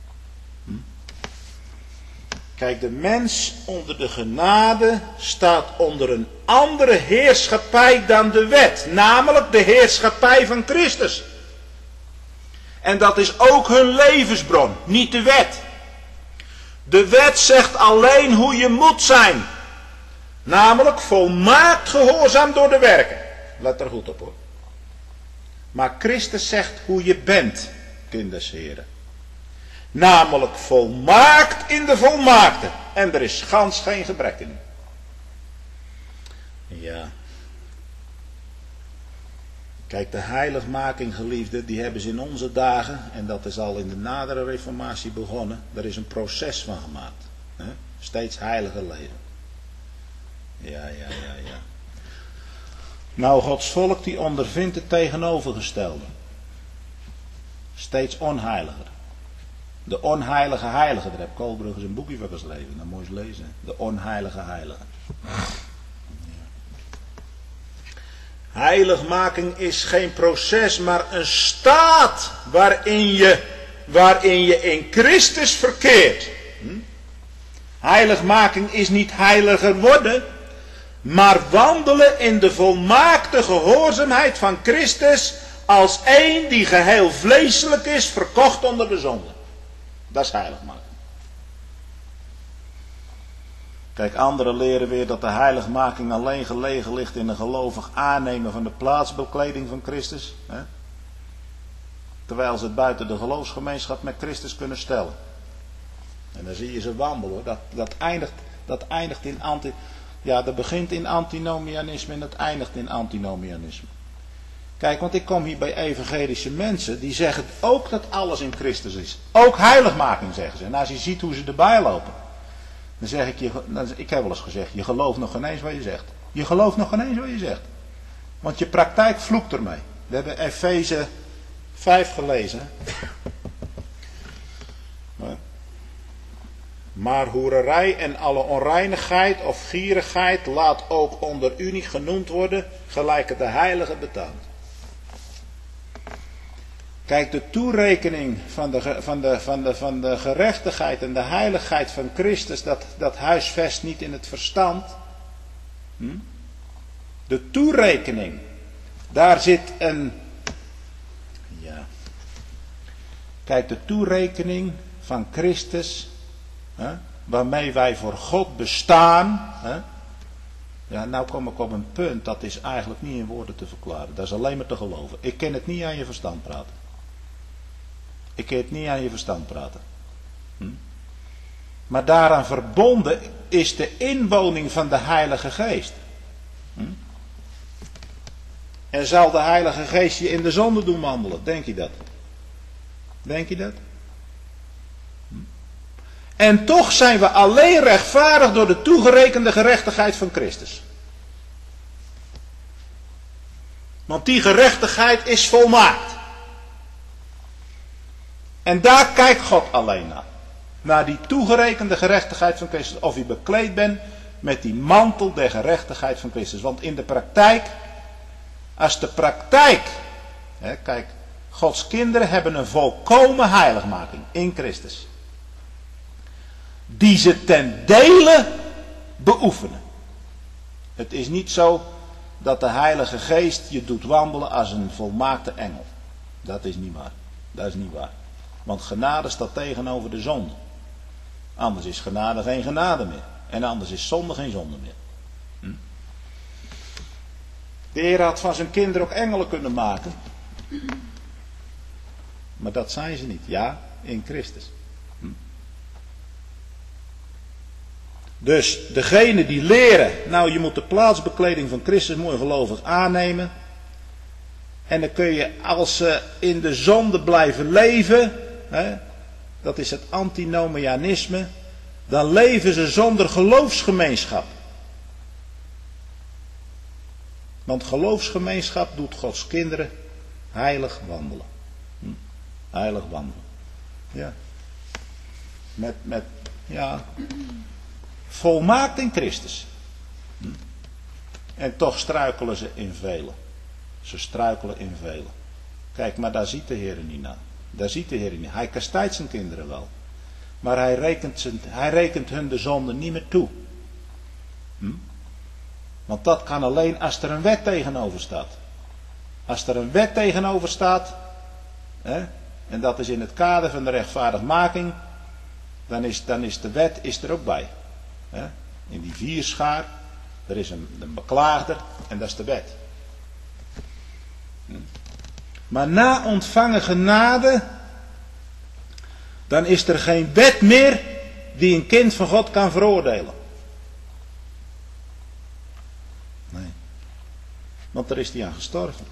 Kijk, de mens onder de genade staat onder een andere heerschappij dan de wet. Namelijk de heerschappij van Christus. En dat is ook hun levensbron, niet de wet. De wet zegt alleen hoe je moet zijn. Namelijk volmaakt gehoorzaam door de werken. Let er goed op hoor. Maar Christus zegt hoe je bent, kinders heren. Namelijk volmaakt in de volmaakte. En er is gans geen gebrek in. Ja. Kijk, de heiligmaking, geliefden, die hebben ze in onze dagen, en dat is al in de nadere reformatie begonnen, er is een proces van gemaakt. Hè? Steeds heiliger leven. Ja. Nou, Gods volk die ondervindt het tegenovergestelde. Steeds onheiliger. De onheilige heilige, daar heb Koolbrugge zijn boekje van geschreven, dat moet je eens lezen. De onheilige heilige. Heiligmaking is geen proces, maar een staat waarin je in Christus verkeert. Heiligmaking is niet heiliger worden, maar wandelen in de volmaakte gehoorzaamheid van Christus als één die geheel vleeselijk is, verkocht onder de zonde. Dat is heiligmaking. Kijk, anderen leren weer dat de heiligmaking alleen gelegen ligt in een gelovig aannemen van de plaatsbekleding van Christus. Hè? Terwijl ze het buiten de geloofsgemeenschap met Christus kunnen stellen. En dan zie je ze wandelen hoor. Dat eindigt in dat begint in antinomianisme en dat eindigt in antinomianisme. Kijk, want ik kom hier bij evangelische mensen, die zeggen ook dat alles in Christus is. Ook heiligmaking zeggen ze. En als je ziet hoe ze erbij lopen, dan zeg ik je, ik heb wel eens gezegd, je gelooft nog geen eens wat je zegt. Je gelooft nog geen eens wat je zegt. Want je praktijk vloekt ermee. We hebben Efeze 5 gelezen. Maar hoererij en alle onreinigheid of gierigheid laat ook onder u niet genoemd worden, gelijk het de heilige betaamt. Kijk, de toerekening van de gerechtigheid en de heiligheid van Christus, dat huisvest niet in het verstand. De toerekening, daar zit een... Ja. Kijk, de toerekening van Christus, waarmee wij voor God bestaan. Ja, nou kom ik op een punt, dat is eigenlijk niet in woorden te verklaren. Dat is alleen maar te geloven. Ik kan het niet aan je verstand praten. Ik kan het niet aan je verstand praten. Maar daaraan verbonden is de inwoning van de Heilige Geest. En zal de Heilige Geest je in de zonde doen wandelen? Denk je dat? Denk je dat? En toch zijn we alleen rechtvaardig door de toegerekende gerechtigheid van Christus. Want die gerechtigheid is volmaakt. En daar kijkt God alleen naar. Naar die toegerekende gerechtigheid van Christus. Of je bekleed bent met die mantel der gerechtigheid van Christus. Want in de praktijk, als de praktijk, kijk, Gods kinderen hebben een volkomen heiligmaking in Christus. Die ze ten dele beoefenen. Het is niet zo dat de Heilige Geest je doet wandelen als een volmaakte engel. Dat is niet waar. Dat is niet waar. Want genade staat tegenover de zonde. Anders is genade geen genade meer. En anders is zonde geen zonde meer. De Heer had van zijn kinderen ook engelen kunnen maken. Maar dat zijn ze niet. Ja, in Christus. Dus degene die leren, nou je moet de plaatsbekleding van Christus mooi gelovig aannemen. En dan kun je, als ze in de zonde blijven leven, dat is het antinomianisme, dan leven ze zonder geloofsgemeenschap. Want geloofsgemeenschap doet Gods kinderen heilig wandelen. Heilig wandelen. Ja. Ja. Volmaakt in Christus. En toch struikelen ze in velen. Ze struikelen in velen. Kijk, maar daar ziet de Heer niet naar. Daar ziet de Heer niet. Hij kastijdt zijn kinderen wel. Maar hij rekent hun de zonde niet meer toe. Want dat kan alleen als er een wet tegenover staat. Als er een wet tegenover staat, en dat is in het kader van de rechtvaardigmaking, dan is de wet er ook bij. In die vierschaar, er is een beklaagder en dat is de wet. Maar na ontvangen genade, dan is er geen wet meer die een kind van God kan veroordelen. Nee. Want er is die aan gestorven.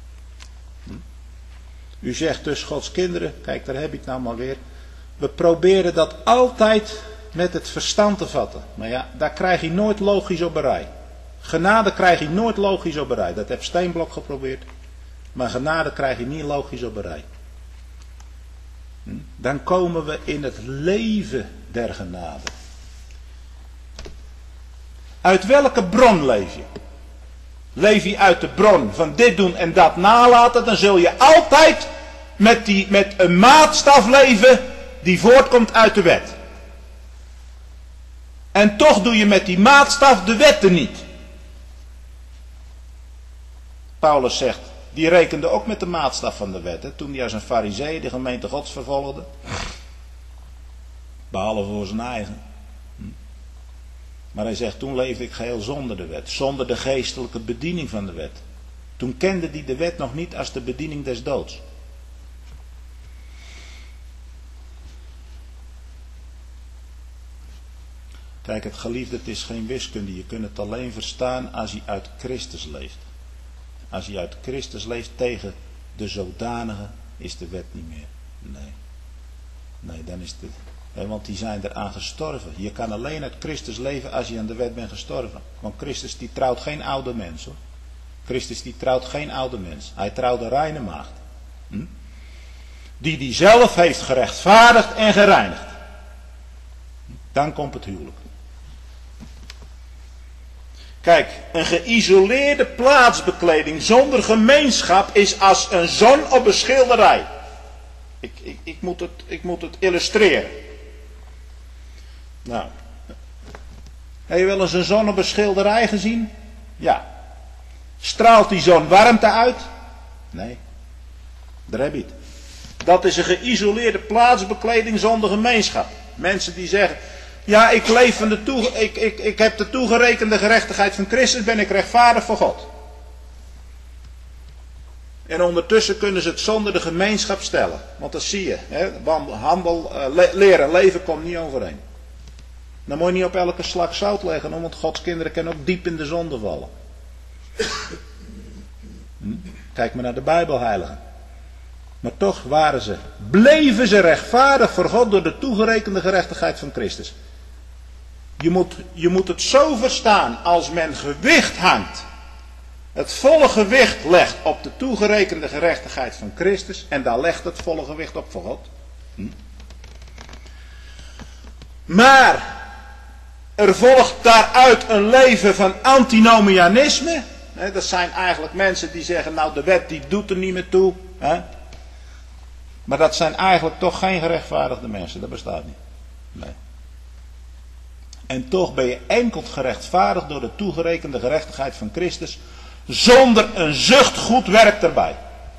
U zegt dus Gods kinderen, kijk daar heb ik het nou maar weer. We proberen dat altijd met het verstand te vatten. Maar ja, daar krijg je nooit logisch op een rij. Genade krijg je nooit logisch op een rij. Dat heeft Steenblok geprobeerd. Maar genade krijg je niet logisch op een rij. Dan komen we in het leven der genade. Uit welke bron leef je? Leef je uit de bron van dit doen en dat nalaten, dan zul je altijd met een maatstaf leven die voortkomt uit de wet. En toch doe je met die maatstaf de wetten niet. Paulus zegt, die rekende ook met de maatstaf van de wet, toen hij als een farizee de gemeente Gods vervolgde. Behalve voor zijn eigen. Maar hij zegt, toen leefde ik geheel zonder de wet. Zonder de geestelijke bediening van de wet. Toen kende hij de wet nog niet als de bediening des doods. Kijk, het geliefde, het is geen wiskunde. Je kunt het alleen verstaan als je uit Christus leeft. Als je uit Christus leeft tegen de zodanige, is de wet niet meer. Nee, dan is het... Want die zijn eraan gestorven. Je kan alleen uit Christus leven als je aan de wet bent gestorven. Want Christus die trouwt geen oude mens, hoor. Christus die trouwt geen oude mens. Hij trouwt een reine maagd. Die zelf heeft gerechtvaardigd en gereinigd. Dan komt het huwelijk. Kijk, een geïsoleerde plaatsbekleding zonder gemeenschap is als een zon op een schilderij. Ik moet het illustreren. Nou, heb je wel eens een zon op een schilderij gezien? Ja. Straalt die zon warmte uit? Nee. Daar heb je het. Dat is een geïsoleerde plaatsbekleding zonder gemeenschap. Mensen die zeggen, ja, ik leef van ik heb de toegerekende gerechtigheid van Christus, ben ik rechtvaardig voor God. En ondertussen kunnen ze het zonder de gemeenschap stellen. Want dat zie je. Hè? Handel, leren, leven komt niet overeen. Dan moet je niet op elke slag zout leggen, want Gods kinderen kunnen ook diep in de zonde vallen. Kijk maar naar de Bijbelheiligen. Maar toch bleven ze rechtvaardig voor God door de toegerekende gerechtigheid van Christus. Je moet het zo verstaan, als men gewicht hangt, het volle gewicht legt op de toegerekende gerechtigheid van Christus, en daar legt het volle gewicht op voor God. Maar er volgt daaruit een leven van antinomianisme. Dat zijn eigenlijk mensen die zeggen, nou de wet die doet er niet meer toe. Maar dat zijn eigenlijk toch geen gerechtvaardigde mensen, dat bestaat niet. Nee. En toch ben je enkel gerechtvaardigd door de toegerekende gerechtigheid van Christus, zonder een zucht goed werk erbij.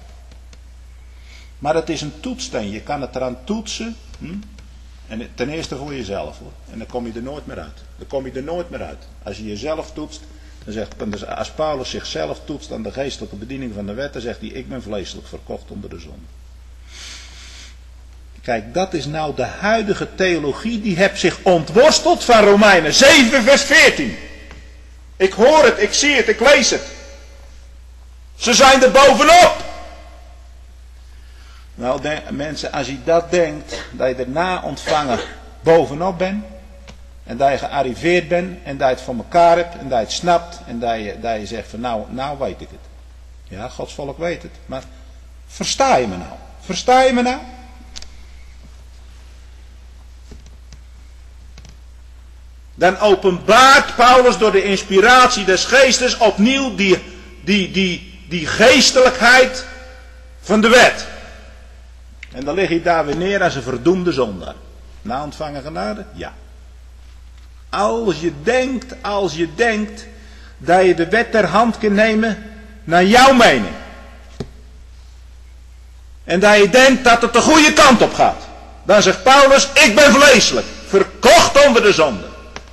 Maar het is een toetssteen, je kan het eraan toetsen. En ten eerste voor jezelf, hoor. En dan kom je er nooit meer uit. Als je jezelf toetst, dan zegt, als Paulus zichzelf toetst aan de geestelijke bediening van de wet, dan zegt hij, ik ben vleeselijk verkocht onder de zonde. Kijk, dat is nou de huidige theologie, die heeft zich ontworsteld van Romeinen 7 vers 14. Ik hoor het, ik zie het, ik lees het. Ze zijn er bovenop. Nou mensen, als je dat denkt, dat je erna ontvangen bovenop bent, en dat je gearriveerd bent, en dat je het voor elkaar hebt, en dat je het snapt, en dat je zegt van nou weet ik het. Ja, Gods volk weet het, maar versta je me nou? Versta je me nou? Dan openbaart Paulus door de inspiratie des geestes opnieuw die geestelijkheid van de wet. En dan lig je daar weer neer als een verdoemde zondaar. Na ontvangen genade? Ja. Als je denkt dat je de wet ter hand kunt nemen naar jouw mening. En dat je denkt dat het de goede kant op gaat. Dan zegt Paulus, ik ben vleeselijk, verkocht onder de zonde.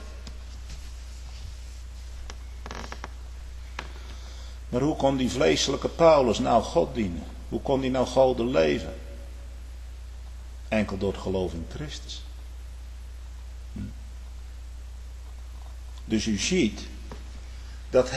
Maar hoe kon die vleeselijke Paulus nou God dienen? Hoe kon hij nou goden leven? Enkel door het geloof in Christus. Dus u ziet, dat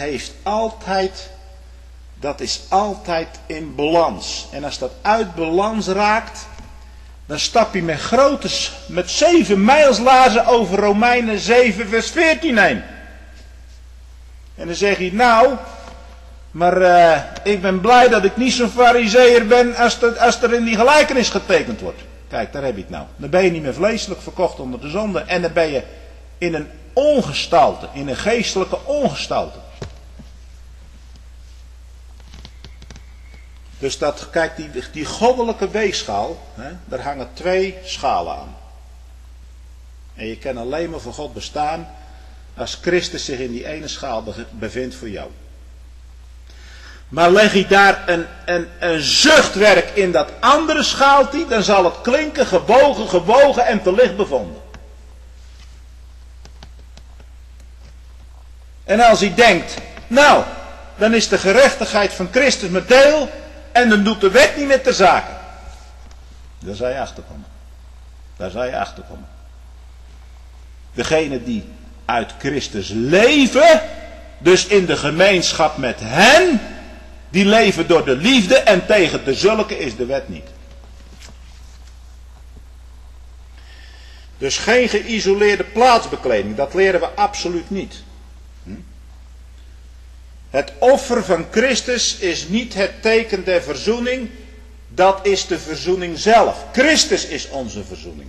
is altijd in balans. En als dat uit balans raakt, dan stap je met 7 mijlslaarzen over Romeinen 7 vers 14 heen. En dan zeg je, nou, maar ik ben blij dat ik niet zo'n farizeeër ben als er in die gelijkenis getekend wordt. Kijk, daar heb je het nou. Dan ben je niet meer vleeselijk verkocht onder de zonde. En dan ben je in een ongestalte, in een geestelijke ongestalte. Dus kijk, die goddelijke weegschaal, daar hangen 2 schalen aan. En je kan alleen maar voor God bestaan als Christus zich in die ene schaal bevindt voor jou. Maar leg je daar een zuchtwerk in dat andere schaaltje, dan zal het klinken gewogen en te licht bevonden. En als hij denkt, nou, dan is de gerechtigheid van Christus mijn deel en dan doet de wet niet meer ter zake. Daar zou je achterkomen. Daar zou je achterkomen. Degene die uit Christus leven, dus in de gemeenschap met hen, die leven door de liefde en tegen de zulke is de wet niet. Dus geen geïsoleerde plaatsbekleding, dat leren we absoluut niet. Het offer van Christus is niet het teken der verzoening, dat is de verzoening zelf. Christus is onze verzoening.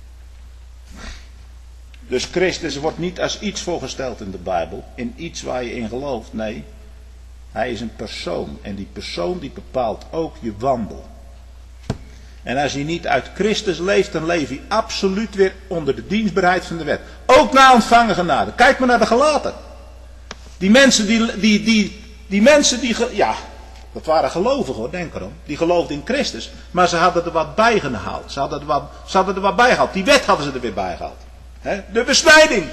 Dus Christus wordt niet als iets voorgesteld in de Bijbel, in iets waar je in gelooft. Nee, hij is een persoon en die persoon die bepaalt ook je wandel. En als je niet uit Christus leeft, dan leef je absoluut weer onder de dienstbaarheid van de wet. Ook na ontvangen genade. Kijk maar naar de Galaten. Die mensen die ja, dat waren gelovigen hoor, denk erom. Die geloofden in Christus. Maar ze hadden er wat bij gehaald. Ze hadden er wat bij gehaald. Die wet hadden ze er weer bij gehaald. De besnijding.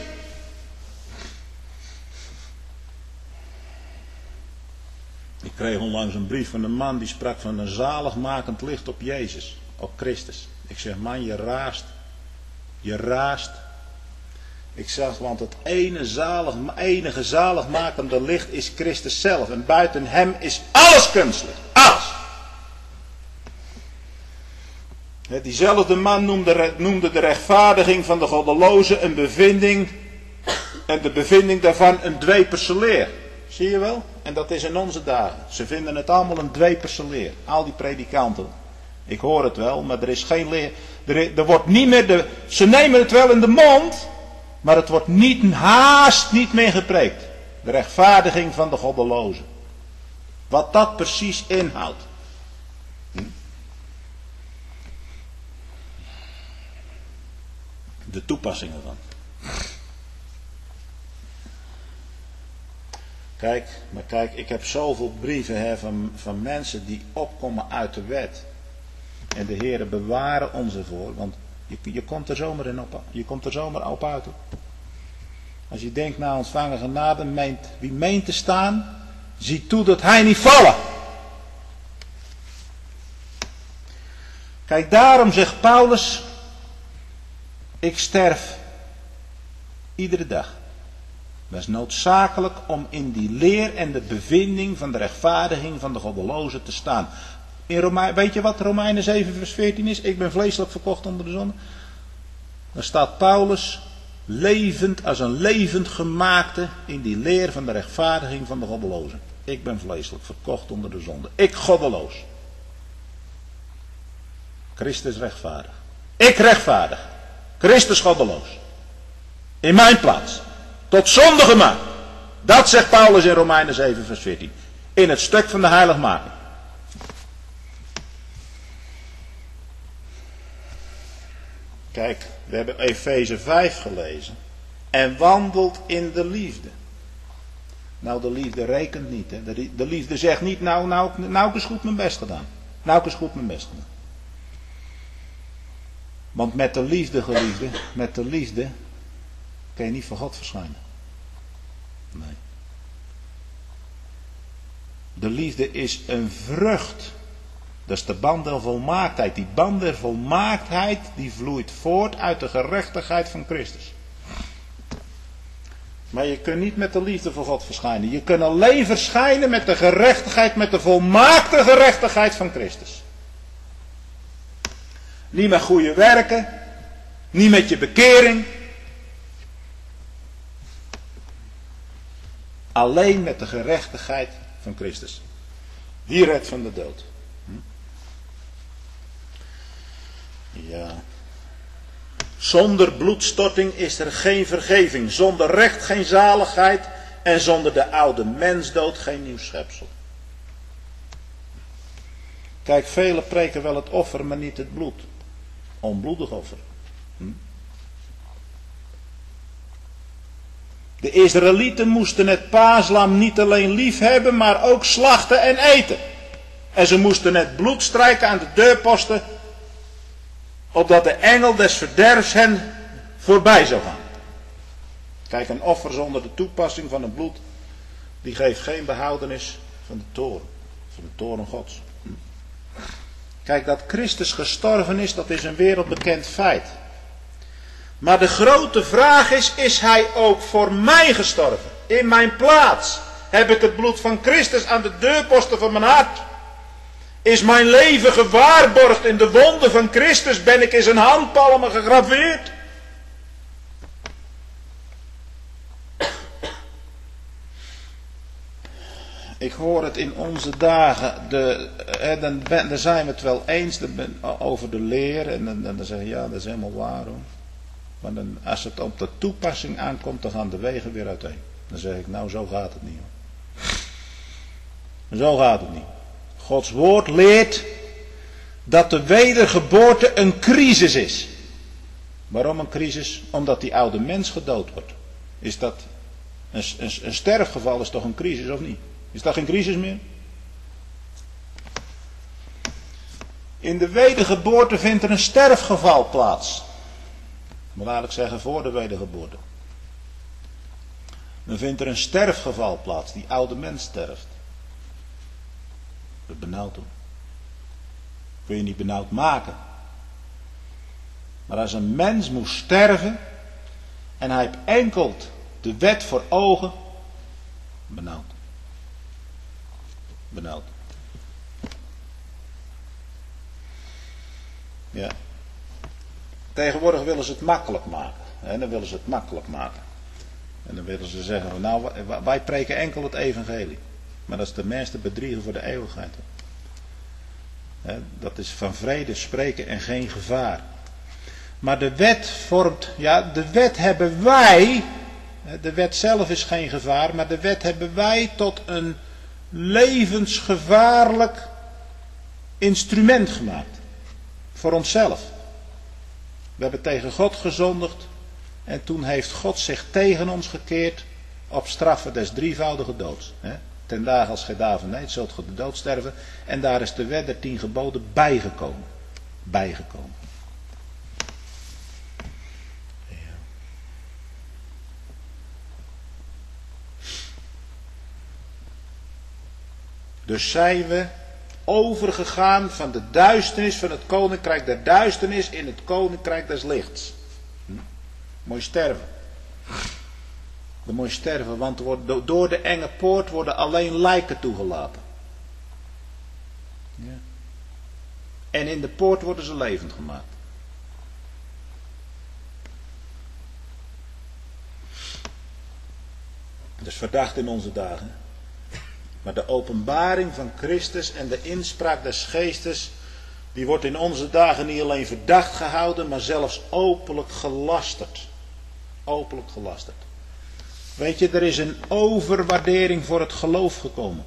Ik kreeg onlangs een brief van een man die sprak van een zaligmakend licht op Jezus. Op Christus. Ik zeg, man, je raast. Je raast. Ik zeg, want het enige zaligmakende licht is Christus zelf. En buiten hem is alles kunstelijk. Alles. Diezelfde man noemde de rechtvaardiging van de goddeloze een bevinding. En de bevinding daarvan een dweperse leer. Zie je wel? En dat is in onze dagen. Ze vinden het allemaal een dweperse leer. Al die predikanten. Ik hoor het wel, maar er is geen leer. Er wordt niet meer ze nemen het wel in de mond. Maar het wordt haast niet meer gepreekt. De rechtvaardiging van de goddeloze. Wat dat precies inhoudt. De toepassing ervan. Kijk, ik heb zoveel brieven van mensen die opkomen uit de wet. En de Heere bewaren ons ervoor. Want je komt er zomaar in op. Je komt er zomaar op uit. Als je denkt na ontvangen genade, wie meent te staan, zie toe dat hij niet vallen. Kijk, daarom zegt Paulus, ik sterf iedere dag. Dat is noodzakelijk om in die leer en de bevinding van de rechtvaardiging van de goddeloze te staan. Weet je wat Romeinen 7 vers 14 is? Ik ben vleeselijk verkocht onder de zonde. Dan staat Paulus levend als een levend gemaakte in die leer van de rechtvaardiging van de goddeloze. Ik ben vleeselijk verkocht onder de zonde. Ik goddeloos. Christus rechtvaardig. Ik rechtvaardig. Christus goddeloos. In mijn plaats. Tot zonde gemaakt. Dat zegt Paulus in Romeinen 7 vers 14. In het stuk van de heiligmaking. Kijk, we hebben Efeze 5 gelezen. En wandelt in de liefde. Nou, de liefde rekent niet. Hè. De liefde zegt niet, nou is goed mijn best gedaan. Nou is goed mijn best gedaan. Want met de liefde, geliefde, met de liefde kun je niet voor God verschijnen. Nee. De liefde is een vrucht. Dat is de band der volmaaktheid. Die band der volmaaktheid die vloeit voort uit de gerechtigheid van Christus. Maar je kunt niet met de liefde voor God verschijnen. Je kunt alleen verschijnen met de gerechtigheid, met de volmaakte gerechtigheid van Christus. Niet met goede werken. Niet met je bekering. Alleen met de gerechtigheid van Christus. Die redt van de dood. Ja. Zonder bloedstorting is er geen vergeving. Zonder recht geen zaligheid. En zonder de oude mensdood geen nieuw schepsel. Kijk, velen preken wel het offer, maar niet het bloed. Onbloedig offer. De Israëlieten moesten het paaslam niet alleen lief hebben, maar ook slachten en eten. En ze moesten het bloed strijken aan de deurposten, opdat de engel des verderfs hen voorbij zou gaan. Kijk, een offer zonder de toepassing van het bloed, die geeft geen behoudenis van de toorn Gods. Kijk, dat Christus gestorven is, dat is een wereldbekend feit. Maar de grote vraag is hij ook voor mij gestorven? In mijn plaats heb ik het bloed van Christus aan de deurposten van mijn hart. Is mijn leven gewaarborgd in de wonden van Christus? Ben ik in zijn handpalmen gegraveerd? Ik hoor het in onze dagen, dan zijn we het wel eens over de leer. En dan zeggen ja, dat is helemaal waar hoor. Maar dan, als het op de toepassing aankomt, dan gaan de wegen weer uiteen. Dan zeg ik, nou zo gaat het niet hoor. Zo gaat het niet. Gods woord leert dat de wedergeboorte een crisis is. Waarom een crisis? Omdat die oude mens gedood wordt. Is dat een sterfgeval is toch een crisis of niet? Is dat geen crisis meer? In de wedergeboorte vindt er een sterfgeval plaats. Maar laat ik zeggen voor de wedergeboorte. Dan vindt er een sterfgeval plaats. Die oude mens sterft. Dat is benauwd hoor. Kun je niet benauwd maken. Maar als een mens moest sterven. En hij heeft enkel de wet voor ogen. Benauwd. Benauwd. Ja. Tegenwoordig willen ze het makkelijk maken. En dan willen ze het makkelijk maken. En dan willen ze zeggen, nou wij preken enkel het evangelie. Maar dat is de mens te bedriegen voor de eeuwigheid. Dat is van vrede spreken en geen gevaar. Maar de wet vormt, ja de wet hebben wij, de wet zelf is geen gevaar, maar de wet hebben wij tot een levensgevaarlijk instrument gemaakt. Voor onszelf. We hebben tegen God gezondigd en toen heeft God zich tegen ons gekeerd op straffen des drievoudige doods. Ten dagen als gij daarvan neemt, zult ge de dood sterven. En daar is de wet der 10 geboden bijgekomen. Bijgekomen. Ja. Dus zijn we overgegaan van de duisternis van het koninkrijk der duisternis in het koninkrijk des lichts. Moet je sterven. Dan moet je sterven, want door de enge poort worden alleen lijken toegelaten. Ja. En in de poort worden ze levend gemaakt. Dat is verdacht in onze dagen. Maar de openbaring van Christus en de inspraak des Geestes, die wordt in onze dagen niet alleen verdacht gehouden, maar zelfs openlijk gelasterd. Openlijk gelasterd. Weet je, er is een overwaardering voor het geloof gekomen.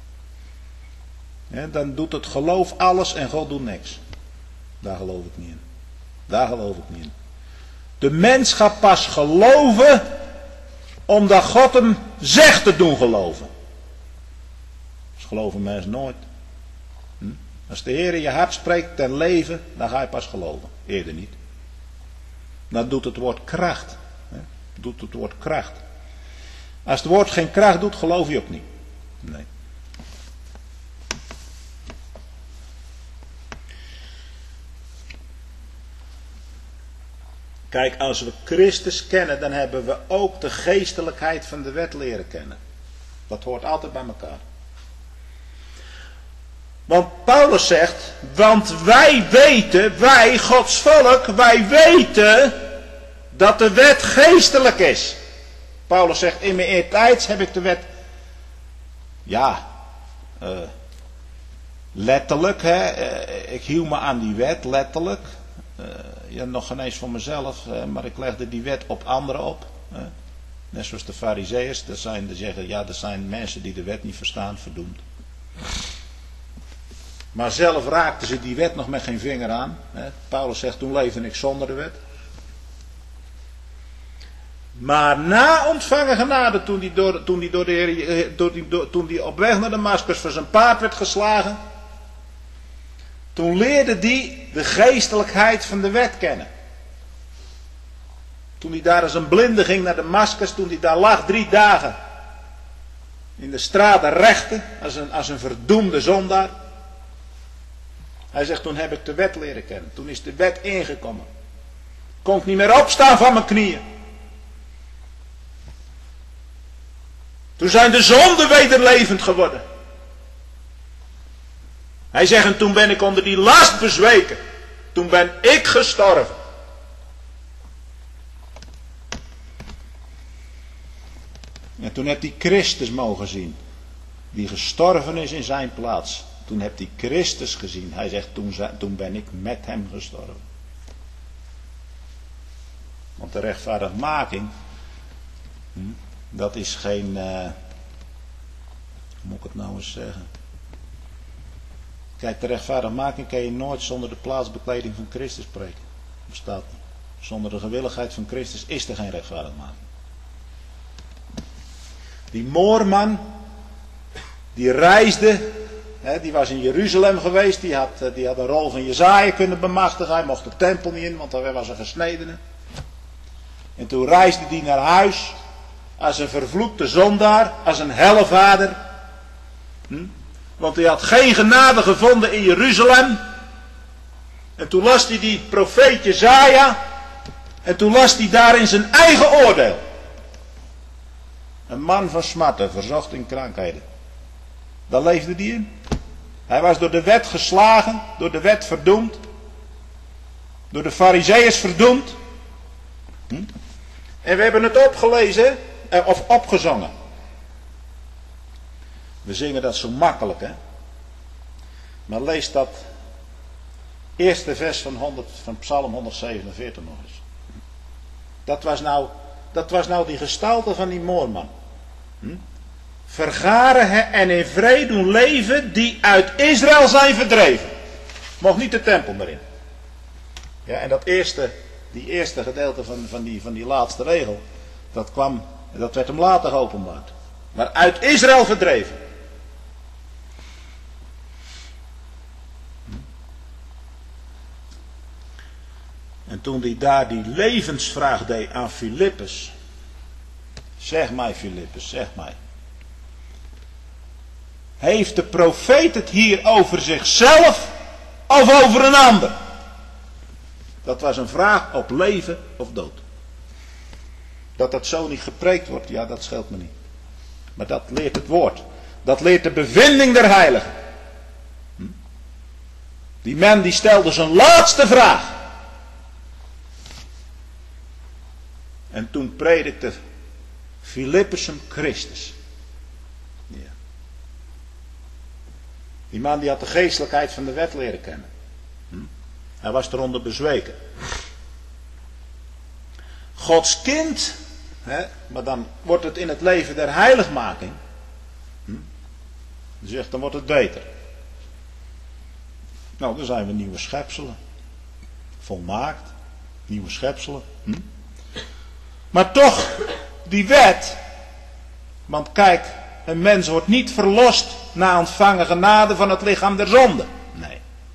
Ja, dan doet het geloof alles en God doet niks. Daar geloof ik niet in. Daar geloof ik niet in. De mens gaat pas geloven omdat God hem zegt te doen geloven. Dus geloven mensen nooit. Als de Heer in je hart spreekt ten leven, dan ga je pas geloven. Eerder niet. Dan doet het woord kracht. Doet het woord kracht. Als het woord geen kracht doet, geloof je ook niet. Nee. Kijk, als we Christus kennen, dan hebben we ook de geestelijkheid van de wet leren kennen. Dat hoort altijd bij elkaar. Want Paulus zegt, want wij weten, wij Gods volk, wij weten dat de wet geestelijk is. Paulus zegt, in mijn eertijds heb ik de wet, letterlijk, ik hield me aan die wet, letterlijk. Nog geen eens voor mezelf, maar ik legde die wet op anderen op. Net zoals de Farizeeërs, die zeggen, dat zijn mensen die de wet niet verstaan, verdoemd. Maar zelf raakten ze die wet nog met geen vinger aan. Paulus zegt, toen leefde ik zonder de wet. Maar na ontvangen genade, toen hij op weg naar Damascus voor zijn paard werd geslagen, toen leerde hij de geestelijkheid van de wet kennen. Toen hij daar als een blinde ging naar Damascus, toen hij daar lag 3 dagen. In de straten rechten, als een verdoemde zondaar. Hij zegt, toen heb ik de wet leren kennen. Toen is de wet ingekomen. Kon ik niet meer opstaan van mijn knieën. Toen zijn de zonden weder levend geworden. Hij zegt, en toen ben ik onder die last bezweken. Toen ben ik gestorven. En toen heb hij Christus mogen zien. Die gestorven is in zijn plaats. Toen heb hij Christus gezien. Hij zegt, toen ben ik met hem gestorven. Want de rechtvaardigmaking, dat is geen, hoe moet ik het nou eens zeggen? Kijk, de rechtvaardigmaking kan je nooit zonder de plaatsbekleding van Christus spreken. Dat bestaat niet. Zonder de gewilligheid van Christus is er geen rechtvaardigmaking. Die moorman, die reisde, die was in Jeruzalem geweest, die had een rol van Jesaja kunnen bemachtigen. Hij mocht de tempel niet in, want hij was een gesnedene. En toen reisde hij naar huis, als een vervloekte zondaar, als een hellevader. Want hij had geen genade gevonden in Jeruzalem. En toen las hij die profeet Jesaja, en toen las hij daarin zijn eigen oordeel. Een man van smarten, verzocht in krankheden. Daar leefde hij in. Hij was door de wet geslagen, door de wet verdoemd. Door de Farizeeërs verdoemd. En we hebben het opgelezen, of opgezongen. We zingen dat zo makkelijk, hè. Maar lees dat eerste vers van Psalm 147 nog eens. Dat was nou die gestalte van die moorman. Vergaren en in vrede doen leven die uit Israël zijn verdreven. Mocht niet de tempel meer in. Ja, en die eerste gedeelte van die laatste regel, dat werd hem later geopenbaard. Maar uit Israël verdreven. En toen hij daar die levensvraag deed aan Filippus. Zeg mij, Filippus, zeg mij. Heeft de profeet het hier over zichzelf of over een ander? Dat was een vraag op leven of dood. Dat dat zo niet gepreekt wordt, ja, dat scheelt me niet. Maar dat leert het woord. Dat leert de bevinding der heiligen. Die man die stelde zijn laatste vraag. En toen predikte Filippus hem Christus. Ja. Die man die had de geestelijkheid van de wet leren kennen. Hij was eronder bezweken. Gods kind, maar dan wordt het in het leven der heiligmaking. Die zegt, dan wordt het beter. Nou, dan zijn we nieuwe schepselen. Volmaakt. Nieuwe schepselen. Maar toch, die wet. Want kijk, een mens wordt niet verlost na ontvangen genade van het lichaam der zonde. Nee.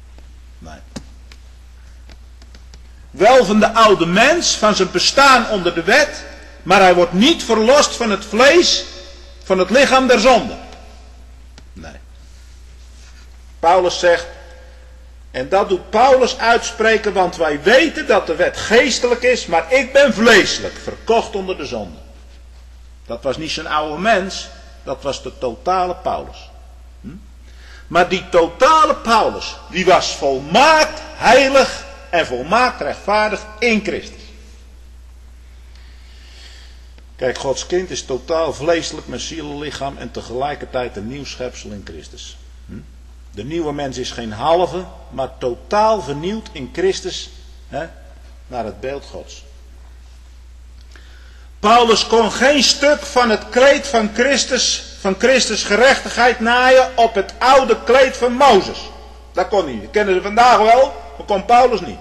Wel van de oude mens, van zijn bestaan onder de wet. Maar hij wordt niet verlost van het vlees, van het lichaam der zonde. Nee. Paulus zegt, en dat doet Paulus uitspreken, want wij weten dat de wet geestelijk is, maar ik ben vleeselijk, verkocht onder de zonde. Dat was niet zijn oude mens, dat was de totale Paulus. Maar die totale Paulus, die was volmaakt heilig en volmaakt rechtvaardig in Christus. Kijk, Gods kind is totaal vleeselijk met ziel en lichaam en tegelijkertijd een nieuw schepsel in Christus. De nieuwe mens is geen halve, maar totaal vernieuwd in Christus naar het beeld Gods. Paulus kon geen stuk van het kleed van Christus gerechtigheid naaien op het oude kleed van Mozes. Dat kon niet. Dat kennen ze vandaag wel, maar kon Paulus niet.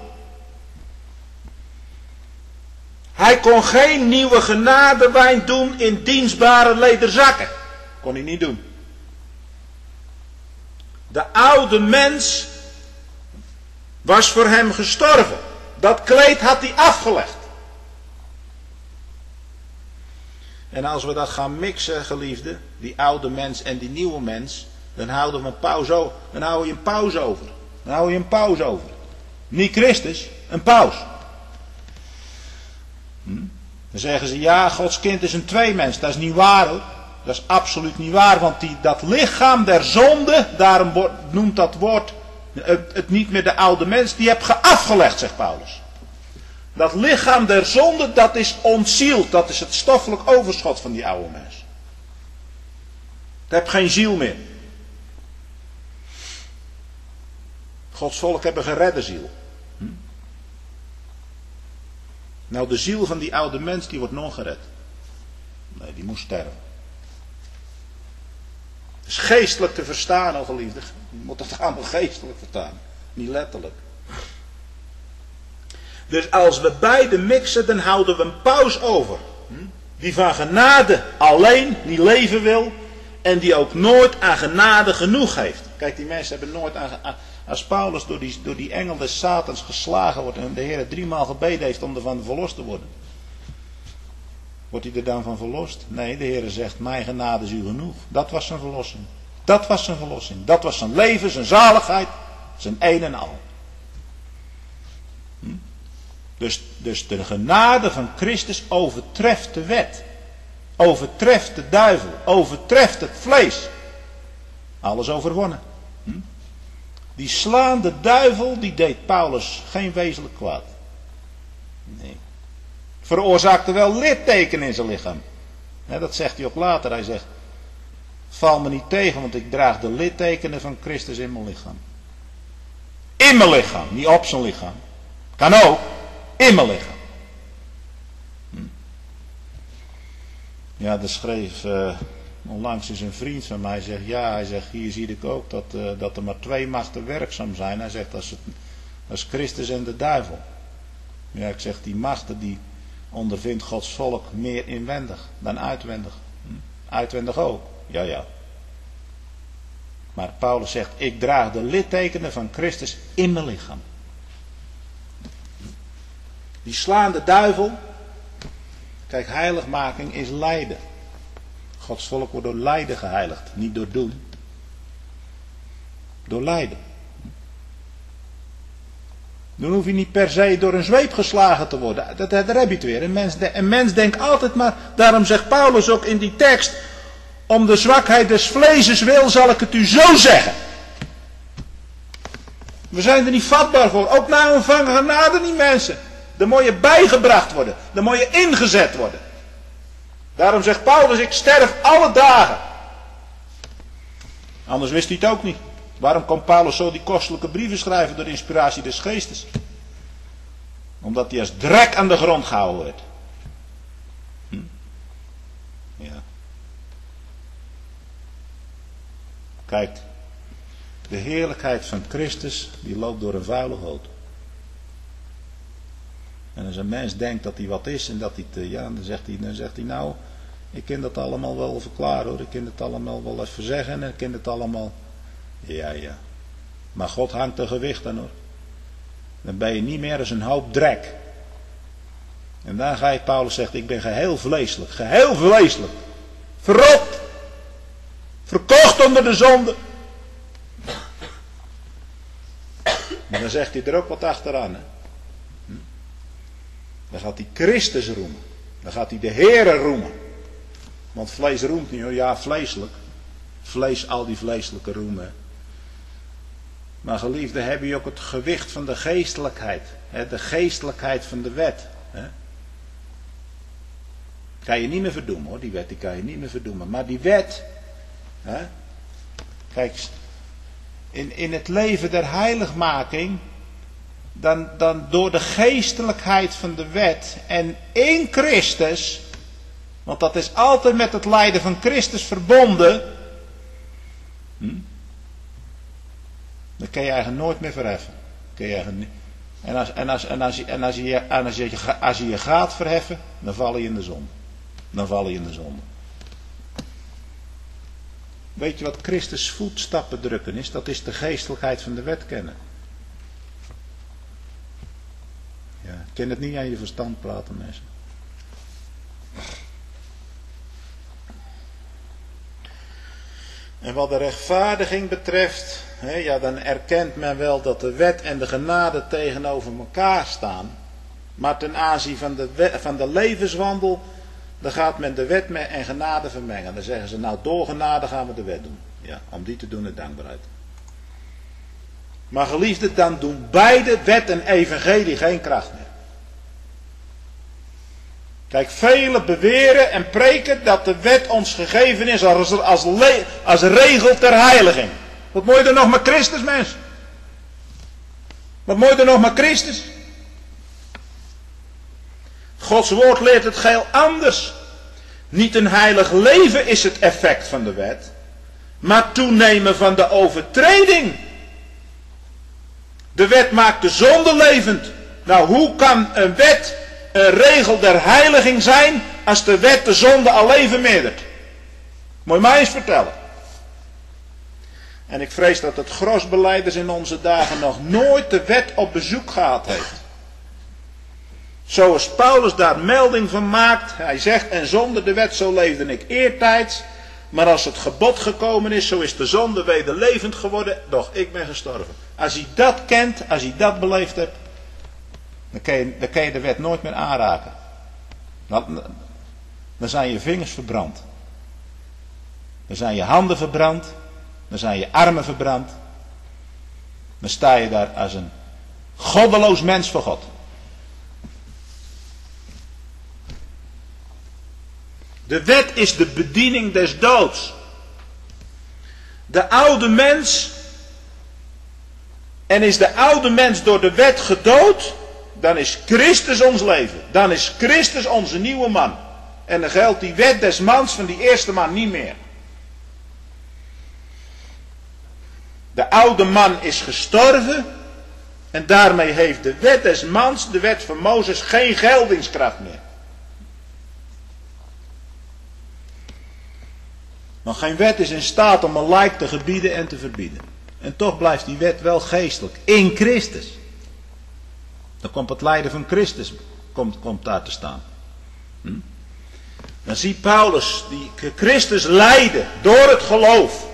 Hij kon geen nieuwe genadewijn doen in dienstbare lederzakken. Kon hij niet doen. De oude mens was voor hem gestorven. Dat kleed had hij afgelegd. En als we dat gaan mixen, geliefden, die oude mens en die nieuwe mens, dan houden we een pauze over. Dan hou je een pauze over. Dan hou je een pauze over. Niet Christus, een paus. Dan zeggen ze, ja, Gods kind is een tweemens. Dat is niet waar hoor. Dat is absoluut niet waar, want dat lichaam der zonde, daarom noemt dat woord het niet meer de oude mens, die heb je afgelegd, zegt Paulus. Dat lichaam der zonde, dat is ontzield, dat is het stoffelijk overschot van die oude mens. Het heeft geen ziel meer. Gods volk hebben geredde ziel. Nou, de ziel van die oude mens, die wordt nog gered. Nee, die moest sterven. Het is geestelijk te verstaan, o geliefde. Je moet het allemaal geestelijk verstaan. Niet letterlijk. Dus als we beide mixen, dan houden we een paus over. Die van genade alleen niet leven wil. En die ook nooit aan genade genoeg heeft. Kijk, die mensen hebben nooit als Paulus door die engel des Satans geslagen wordt. En de Heer 3 maal gebeden heeft om ervan verlost te worden. Wordt hij er dan van verlost? Nee, de Heer zegt, mijn genade is u genoeg. Dat was zijn verlossing. Dat was zijn verlossing. Dat was zijn leven, zijn zaligheid. Zijn een en al. Dus de genade van Christus overtreft de wet. Overtreft de duivel. Overtreft het vlees. Alles overwonnen. Die slaande duivel, die deed Paulus geen wezenlijk kwaad. Nee. Veroorzaakte wel littekenen in zijn lichaam. Ja, dat zegt hij ook later. Hij zegt, val me niet tegen, want ik draag de littekenen van Christus in mijn lichaam. In mijn lichaam, niet op zijn lichaam. Kan ook, in mijn lichaam. Ja, dat schreef onlangs eens een vriend van mij. Hij zegt, hier zie ik ook dat er maar 2 machten werkzaam zijn. Hij zegt, dat is Christus en de duivel. Ja, ik zeg, die machten die ondervindt Gods volk meer inwendig dan uitwendig. Uitwendig ook, ja. Maar Paulus zegt, ik draag de littekenen van Christus in mijn lichaam. Die slaande duivel. Kijk, heiligmaking is lijden. Gods volk wordt door lijden geheiligd, niet door doen. Door lijden. Dan hoef je niet per se door een zweep geslagen te worden. Daar heb je het weer. Een mens denkt altijd maar, daarom zegt Paulus ook in die tekst, om de zwakheid des vleeses wil zal ik het u zo zeggen. We zijn er niet vatbaar voor. Ook na een van genade niet, mensen. Dan moet je bijgebracht worden. Dan moet je ingezet worden. Daarom zegt Paulus, ik sterf alle dagen. Anders wist hij het ook niet. Waarom kon Paulus zo die kostelijke brieven schrijven door de inspiratie des geestes? Omdat hij als drek aan de grond gehouden werd. Ja. Kijk, de heerlijkheid van Christus, die loopt door een vuile goot. En als een mens denkt dat hij wat is en dat hij dan zegt hij nou, ik kan dat allemaal wel verklaren hoor, ik kan het allemaal wel even zeggen en ik kan het allemaal, ja. Maar God hangt er gewicht aan hoor. Dan ben je niet meer als een hoop drek. En dan ga je, Paulus zegt, ik ben geheel vleeselijk, verrot, verkocht onder de zonde. Maar dan zegt hij er ook wat achteraan hè. Dan gaat hij Christus roemen. Dan gaat hij de Heere roemen. Want vlees roemt niet hoor. Ja, vleeselijk. Vlees, al die vleeselijke roemen. Maar geliefde, heb je ook het gewicht van de geestelijkheid. Hè? De geestelijkheid van de wet. Hè? Kan je niet meer verdoemen hoor. Die wet die kan je niet meer verdoemen. Maar die wet. Hè? Kijk. In het leven der heiligmaking. Dan door de geestelijkheid van de wet en in Christus, want dat is altijd met het lijden van Christus verbonden, dan kun je eigenlijk nooit meer verheffen. Als je je gaat verheffen, dan val je in de zonde. Weet je wat Christus voetstappen drukken is? Dat is de geestelijkheid van de wet kennen. Ja, ik kan het niet aan je verstand praten, mensen. En wat de rechtvaardiging betreft, ja, dan erkent men wel dat de wet en de genade tegenover elkaar staan. Maar ten aanzien van de levenswandel, dan gaat men de wet en genade vermengen. Dan zeggen ze, nou door genade gaan we de wet doen. Ja, om die te doen is dankbaarheid. Maar geliefde, dan doen beide wet en evangelie geen kracht meer. Kijk, velen beweren en preken dat de wet ons gegeven is als regel ter heiliging. Wat moet je er nog maar Christus, mensen? Wat moet je er nog maar Christus? Gods woord leert het geheel anders. Niet een heilig leven is het effect van de wet, maar toenemen van de overtreding. De wet maakt de zonde levend. Nou, hoe kan een wet een regel der heiliging zijn als de wet de zonde alleen vermeerdert? Moet je mij eens vertellen. En ik vrees dat het gros belijders in onze dagen nog nooit de wet op bezoek gehad heeft. Zoals Paulus daar melding van maakt. Hij zegt, en zonder de wet zo leefde ik eertijds. Maar als het gebod gekomen is, zo is de zonde weder levend geworden. Doch ik ben gestorven. Als je dat kent, als je dat beleefd hebt, dan kan je de wet nooit meer aanraken. Dan zijn je vingers verbrand. Dan zijn je handen verbrand. Dan zijn je armen verbrand. Dan sta je daar als een goddeloos mens voor God. De wet is de bediening des doods. De oude mens. En is de oude mens door de wet gedood, dan is Christus ons leven. Dan is Christus onze nieuwe man. En dan geldt die wet des mans van die eerste man niet meer. De oude man is gestorven. En daarmee heeft de wet des mans, de wet van Mozes, geen geldingskracht meer. Maar geen wet is in staat om een lijk te gebieden en te verbieden. En toch blijft die wet wel geestelijk. In Christus. Dan komt het lijden van Christus komt daar te staan. Dan ziet Paulus die Christus lijden door het geloof.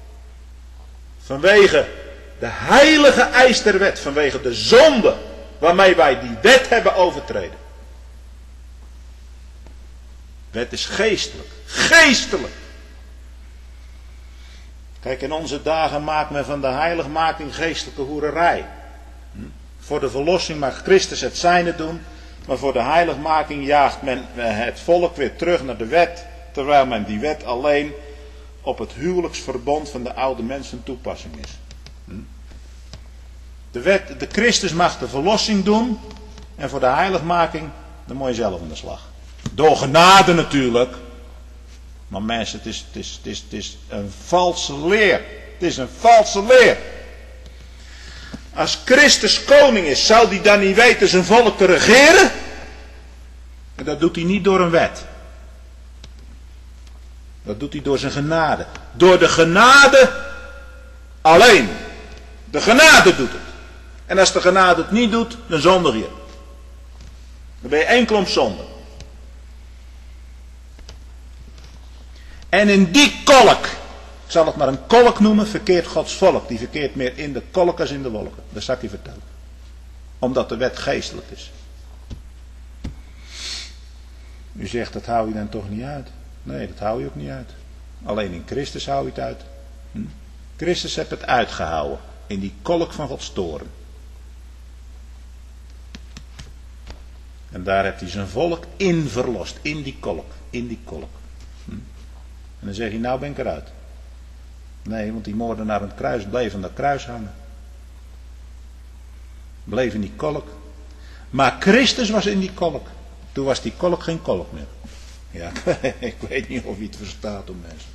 Vanwege de heilige eis der wet. Vanwege de zonde waarmee wij die wet hebben overtreden. Wet is geestelijk. Geestelijk. Kijk, in onze dagen maakt men van de heiligmaking geestelijke hoererij. Voor de verlossing mag Christus het zijne doen, maar voor de heiligmaking jaagt men het volk weer terug naar de wet, terwijl men die wet alleen op het huwelijksverbond van de oude mens van toepassing is. De Christus mag de verlossing doen, en voor de heiligmaking, dan moet je zelf aan de slag. Door genade natuurlijk. Maar mensen, het is een valse leer. Het is een valse leer. Als Christus koning is, zou hij dan niet weten zijn volk te regeren? En dat doet hij niet door een wet. Dat doet hij door zijn genade. Door de genade alleen. De genade doet het. En als de genade het niet doet, dan zondig je. Dan ben je één klomp zonde. En in die kolk, ik zal het maar een kolk noemen, verkeert Gods volk. Die verkeert meer in de kolk als in de wolken. Dat zal ik je vertellen. Omdat de wet geestelijk is. U zegt, dat hou je dan toch niet uit? Nee, dat hou je ook niet uit. Alleen in Christus hou je het uit. Christus heeft het uitgehouden. In die kolk van Gods toren. En daar heeft hij zijn volk in verlost. In die kolk. In die kolk. En dan zeg je, nou ben ik eruit. Nee, want die moordenaar aan het kruis bleef aan dat kruis hangen. Bleef in die kolk. Maar Christus was in die kolk. Toen was die kolk geen kolk meer. Ja, ik weet niet of je het verstaat, hoor mensen.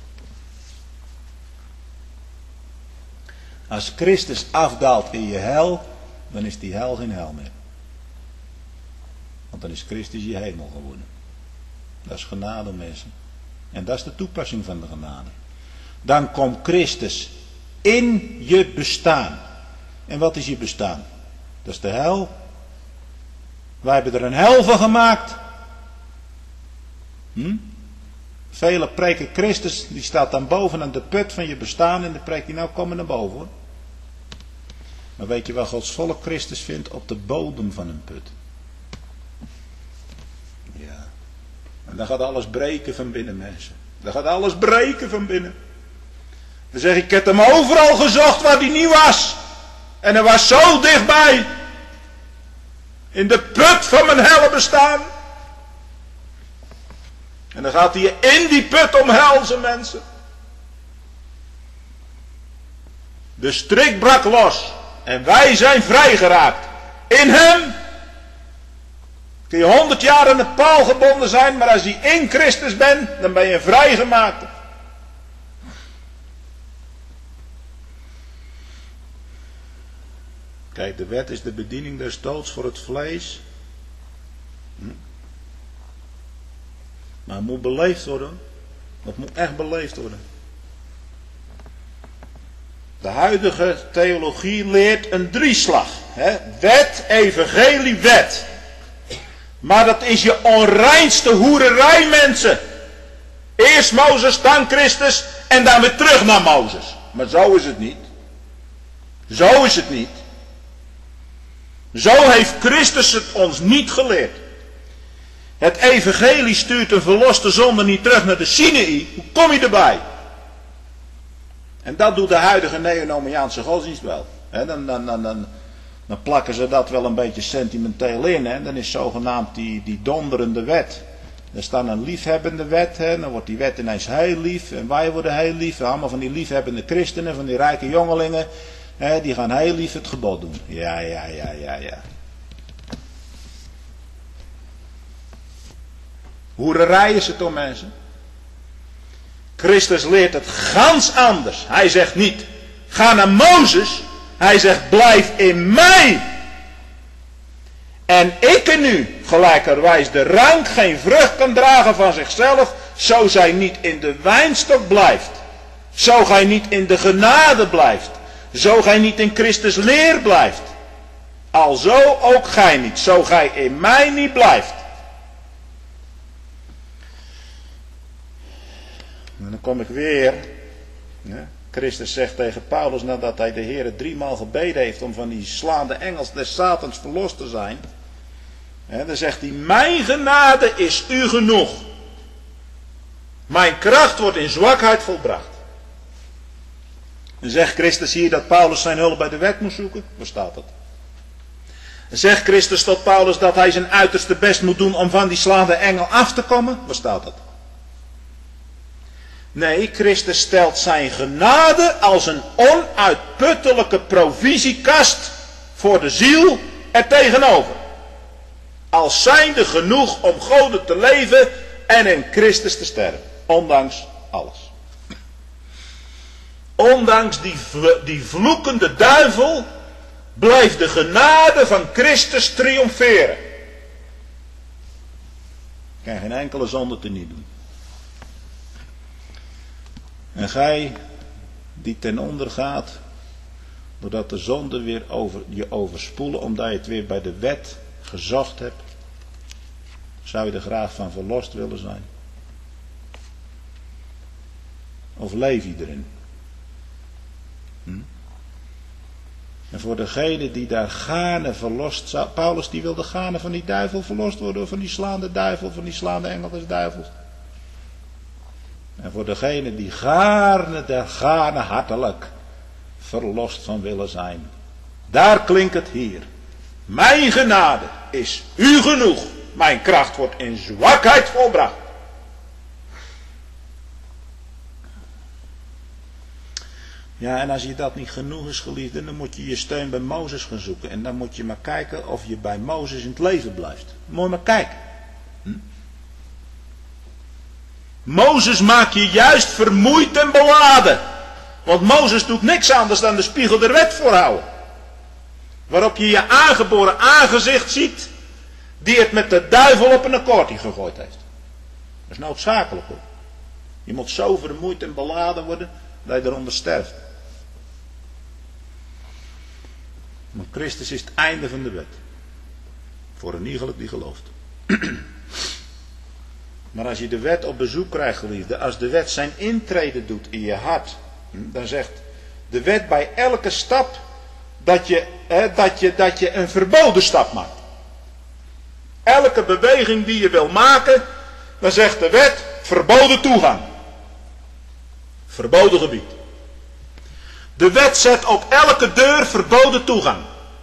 Als Christus afdaalt in je hel, dan is die hel geen hel meer. Want dan is Christus je hemel geworden. Dat is genade, mensen. En dat is de toepassing van de genade. Dan komt Christus in je bestaan. En wat is je bestaan? Dat is de hel. Wij hebben er een hel van gemaakt. Vele preken Christus, die staat dan boven aan de put van je bestaan en dan preekt hij nou, kom maar naar boven hoor. Maar weet je waar Gods volk Christus vindt? Op de bodem van een put. Ja. En dan gaat alles breken van binnen, mensen. Dan gaat alles breken van binnen. Dan zeg ik heb hem overal gezocht waar hij niet was. En hij was zo dichtbij. In de put van mijn helle bestaan. En dan gaat hij je in die put omhelzen, mensen. De strik brak los. En wij zijn vrijgeraakt. In hem kun je 100 jaar aan een paal gebonden zijn. Maar als je in Christus bent, dan ben je vrijgemaakt. Kijk, de wet is de bediening des doods voor het vlees. Maar het moet beleefd worden. Dat moet echt beleefd worden. De huidige theologie leert een drieslag. Hè? Wet, evangelie, wet. Maar dat is je onreinste hoererij, mensen. Eerst Mozes, dan Christus en dan weer terug naar Mozes. Maar zo is het niet. Zo is het niet. Zo heeft Christus het ons niet geleerd. Het evangelie stuurt een verloste zonde niet terug naar de Sinaï. Hoe kom je erbij? En dat doet de huidige neonomiaanse godsdienst wel. Dan plakken ze dat wel een beetje sentimenteel in. Hè? Dan is zogenaamd die donderende wet. Er staat een liefhebbende wet. Hè? Dan wordt die wet ineens heel lief. En wij worden heel lief. Allemaal van die liefhebbende christenen, van die rijke jongelingen. Hè? Die gaan heel lief het gebod doen. Ja. Hoererij is het om mensen. Christus leert het gans anders. Hij zegt niet, ga naar Mozes. Hij zegt, blijf in mij. En ik en u, gelijkerwijs de rank geen vrucht kan dragen van zichzelf, zo zij niet in de wijnstok blijft. Zo gij niet in de genade blijft. Zo gij niet in Christus leer blijft. Alzo ook gij niet, zo gij in mij niet blijft. En dan kom ik weer. Ja, Christus zegt tegen Paulus nadat hij de Heer 3-maal gebeden heeft om van die slaande engels des Satans verlost te zijn. Ja, dan zegt hij, mijn genade is u genoeg. Mijn kracht wordt in zwakheid volbracht. Dan zegt Christus hier dat Paulus zijn hulp bij de wet moest zoeken. Waar staat dat? Dan zegt Christus tot Paulus dat hij zijn uiterste best moet doen om van die slaande engel af te komen. Waar staat dat? Nee, Christus stelt zijn genade als een onuitputtelijke provisiekast voor de ziel er tegenover. Als zijnde genoeg om Gode te leven en in Christus te sterven. Ondanks alles. Ondanks die vloekende duivel blijft de genade van Christus triomferen. Ik kan geen enkele zonde te niet doen. En gij die ten onder gaat, doordat de zonde weer je overspoelen, omdat je het weer bij de wet gezocht hebt, zou je er graag van verlost willen zijn? Of leef je erin? En voor degene die daar gaarne verlost zou, Paulus die wilde gaarne van die duivel verlost worden, van die slaande duivel, van die slaande engel des duivels. En voor degene die gaarne hartelijk verlost van willen zijn. Daar klinkt het hier. Mijn genade is u genoeg. Mijn kracht wordt in zwakheid volbracht. Ja, en als je dat niet genoeg is, geliefde, dan moet je je steun bij Mozes gaan zoeken. En dan moet je maar kijken of je bij Mozes in het leven blijft. Moet je maar kijken. Mozes maakt je juist vermoeid en beladen. Want Mozes doet niks anders dan de spiegel der wet voorhouden. Waarop je je aangeboren aangezicht ziet, die het met de duivel op een akkoordje gegooid heeft. Dat is noodzakelijk hoor. Je moet zo vermoeid en beladen worden, dat je eronder sterft. Want Christus is het einde van de wet. Voor een iegelijk die gelooft. Maar als je de wet op bezoek krijgt, geliefde, als de wet zijn intrede doet in je hart, dan zegt de wet bij elke stap dat je een verboden stap maakt. Elke beweging die je wil maken, dan zegt de wet verboden toegang. Verboden gebied. De wet zet op elke deur verboden toegang.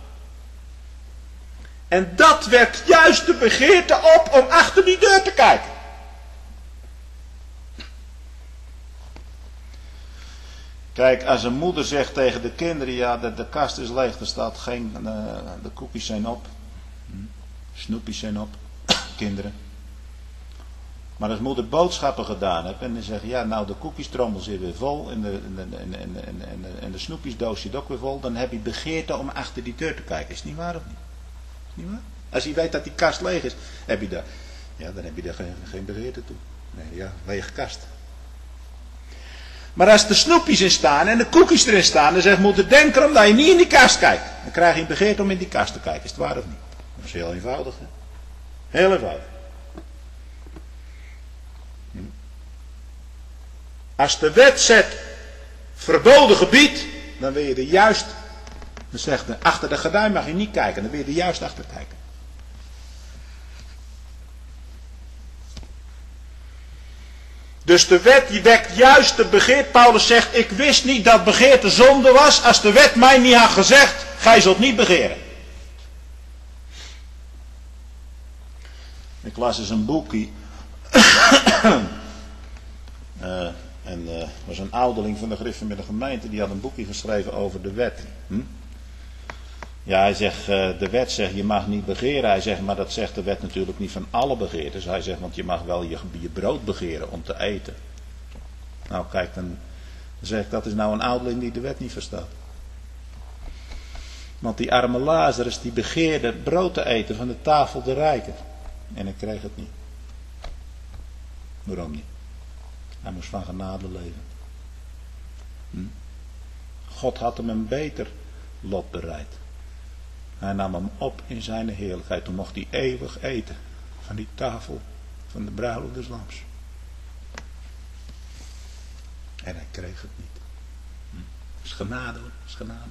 En dat wekt juist de begeerte op om achter die deur te kijken. Kijk, als een moeder zegt tegen de kinderen, ja, de kast is leeg, er staat geen, de koekjes zijn op. Snoepjes zijn op, kinderen. Maar als moeder boodschappen gedaan heeft en dan zegt, ja, nou de koekjestrommel zit weer vol en de snoepjesdoos zit ook weer vol, dan heb je begeerte om achter die deur te kijken. Is het niet waar of niet? Is het niet waar? Als je weet dat die kast leeg is, heb je daar, ja, dan heb je daar geen begeerte toe. Nee, ja, lege kast. Maar als de snoepjes in staan en de koekjes erin staan, dan zegt moeder, denk erom dat je niet in die kast kijkt. Dan krijg je een begeerte om in die kast te kijken. Is het waar of niet? Dat is heel eenvoudig, hè? Heel eenvoudig. Als de wet zet verboden gebied, dan wil je er juist, dan zegt hij, achter de gordijn mag je niet kijken, dan wil je er juist achter kijken. Dus de wet die wekt juist de begeerte. Paulus zegt, ik wist niet dat begeerte zonde was, als de wet mij niet had gezegd, gij zult niet begeren. Ik las eens een boekje. Was een ouderling van de gereformeerde gemeente, die had een boekje geschreven over de wet. Ja, hij zegt, de wet zegt, je mag niet begeren. Hij zegt, maar dat zegt de wet natuurlijk niet van alle begeertes. Hij zegt, want je mag wel je brood begeren om te eten. Nou kijk, dan zeg ik, dat is nou een ouderling die de wet niet verstaat. Want die arme Lazarus, die begeerde brood te eten van de tafel der rijken. En hij kreeg het niet. Waarom niet? Hij moest van genade leven. God had hem een beter lot bereid. Hij nam hem op in zijn heerlijkheid. Toen mocht hij eeuwig eten van die tafel van de bruiloft des Lams. En hij kreeg het niet. Dat is genade hoor, dat is genade.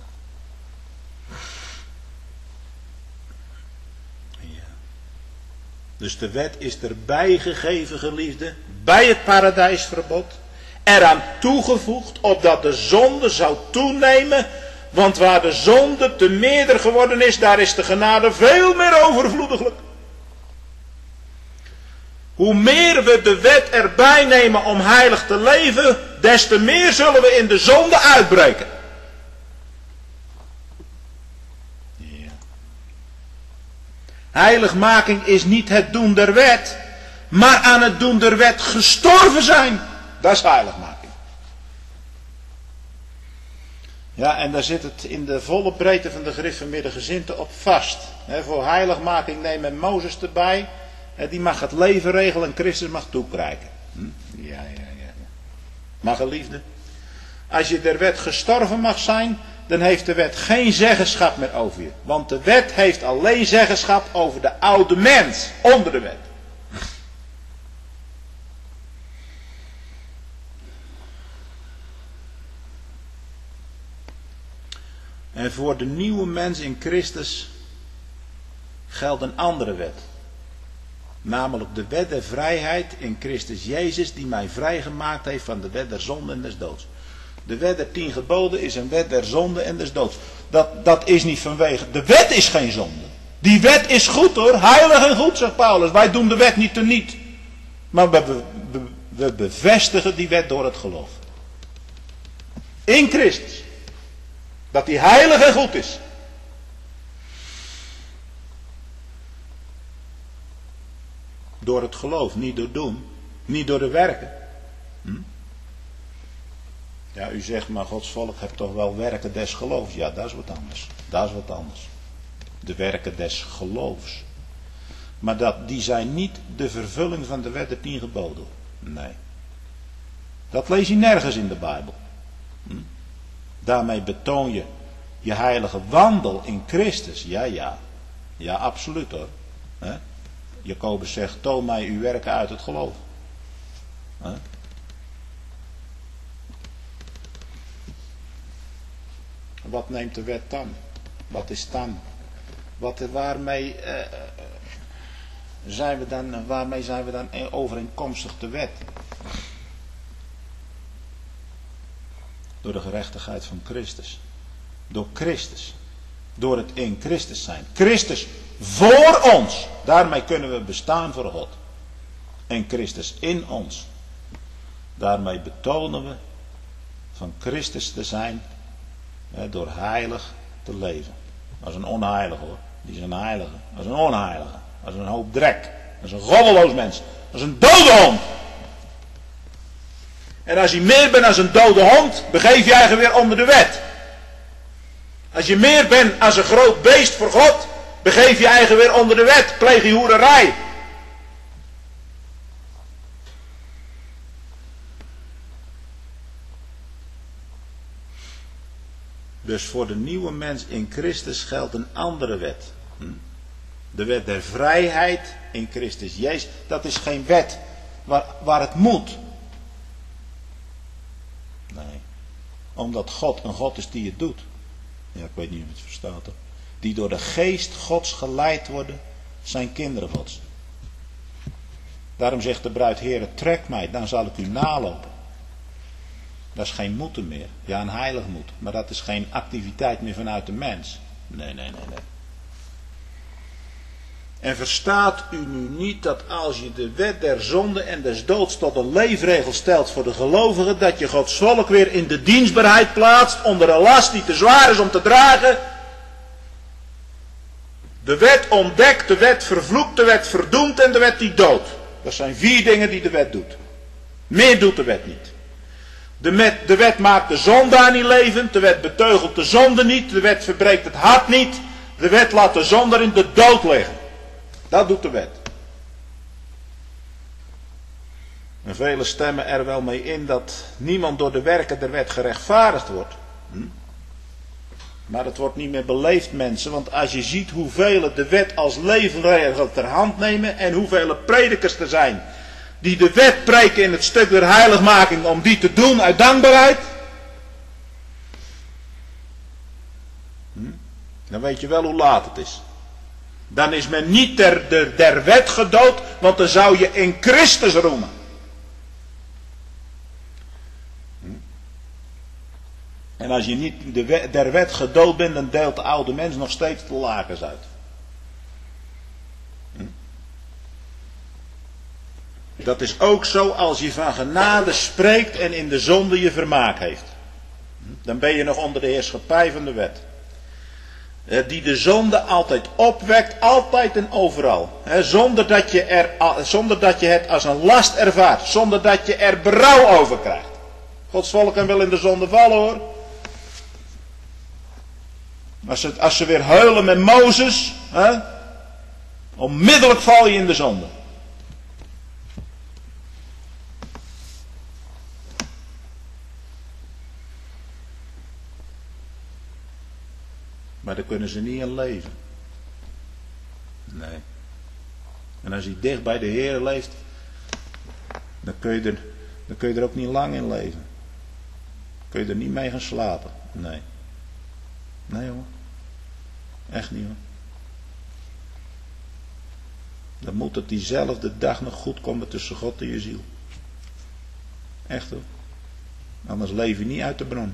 Ja. Dus de wet is erbij gegeven, geliefde, bij het paradijsverbod. Eraan toegevoegd, opdat de zonde zou toenemen. Want waar de zonde te meerder geworden is, daar is de genade veel meer overvloediglijk. Hoe meer we de wet erbij nemen om heilig te leven, des te meer zullen we in de zonde uitbreken. Ja. Heiligmaking is niet het doen der wet, maar aan het doen der wet gestorven zijn. Dat is heiligmaking. Ja, en daar zit het in de volle breedte van de gereformeerde gezindte op vast. Voor heiligmaking neemt Mozes erbij. Die mag het leven regelen en Christus mag toekrijgen. Ja. Maar geliefde, als je der wet gestorven mag zijn, dan heeft de wet geen zeggenschap meer over je. Want de wet heeft alleen zeggenschap over de oude mens, onder de wet. En voor de nieuwe mens in Christus geldt een andere wet. Namelijk de wet der vrijheid in Christus Jezus, die mij vrijgemaakt heeft van de wet der zonde en des doods. De wet der 10 geboden is een wet der zonde en des doods. Dat is niet vanwege, de wet is geen zonde. Die wet is goed hoor, heilig en goed, zegt Paulus. Wij doen de wet niet teniet. Maar we bevestigen die wet door het geloof. In Christus. Dat die heilig en goed is. Door het geloof, niet door doen. Niet door de werken. Ja, u zegt maar Gods volk hebt toch wel werken des geloofs. Ja, dat is wat anders. Dat is wat anders. De werken des geloofs. Maar die zijn niet de vervulling van de wet der 10 geboden. Nee. Dat lees je nergens in de Bijbel. Daarmee betoon je je heilige wandel in Christus. Ja. Ja, absoluut hoor. Jacobus zegt, toon mij uw werken uit het geloof. Hè? Wat neemt de wet dan? Wat is dan? Waarmee zijn we dan overeenkomstig de wet? Door de gerechtigheid van Christus. Door Christus. Door het in Christus zijn. Christus voor ons. Daarmee kunnen we bestaan voor God. En Christus in ons. Daarmee betonen we van Christus te zijn. Door heilig te leven. Dat is een onheilige hoor. Die is een heilige. Dat is een onheilige. Dat is een hoop drek. Dat is een goddeloos mens. Dat is een dode hond. En als je meer bent als een dode hond, begeef je eigen weer onder de wet. Als je meer bent als een groot beest voor God, begeef je eigen weer onder de wet. Pleeg je hoererij. Dus voor de nieuwe mens in Christus geldt een andere wet. De wet der vrijheid in Christus Jezus. Dat is geen wet waar het moet. Nee. Omdat God een God is die het doet. Ja, ik weet niet of je het verstaat. Hoor. Die door de geest Gods geleid worden, zijn kinderen Gods. Daarom zegt de bruid, Heere, trek mij, dan zal ik u nalopen. Dat is geen moeten meer. Ja, een heilig moed. Maar dat is geen activiteit meer vanuit de mens. Nee. En verstaat u nu niet dat als je de wet der zonde en des doods tot een leefregel stelt voor de gelovigen, dat je Gods volk weer in de dienstbaarheid plaatst onder een last die te zwaar is om te dragen? De wet ontdekt, de wet vervloekt, de wet verdoemt en de wet die doodt. Dat zijn 4 dingen die de wet doet. Meer doet de wet niet. De wet maakt de zondaar niet levend, de wet beteugelt de zonde niet, de wet verbreekt het hart niet, de wet laat de zondaar in de dood liggen. Dat doet de wet. En velen stemmen er wel mee in dat niemand door de werken der wet gerechtvaardigd wordt. Maar het wordt niet meer beleefd, mensen, want als je ziet hoeveel de wet als leefregel ter hand nemen en hoeveel predikers er zijn die de wet preken in het stuk der heiligmaking om die te doen uit dankbaarheid, dan weet je wel hoe laat het is. Dan is men niet der wet gedood, want dan zou je in Christus roemen. En als je niet der wet gedood bent, dan deelt de oude mens nog steeds de lakens uit. Dat is ook zo als je van genade spreekt en in de zonde je vermaak heeft. Dan ben je nog onder de heerschappij van de wet. Die de zonde altijd opwekt, altijd en overal. Zonder dat je het als een last ervaart. Zonder dat je er berouw over krijgt. Gods volk kan wel in de zonde vallen hoor. Als ze weer huilen met Mozes. Onmiddellijk val je in de zonde. Maar daar kunnen ze niet in leven. Nee. En als je dicht bij de Heer leeft, dan kun je er ook niet lang in leven. Dan kun je er niet mee gaan slapen. Nee. Nee hoor. Echt niet hoor. Dan moet het diezelfde dag nog goed komen tussen God en je ziel. Echt hoor. Anders leef je niet uit de bron.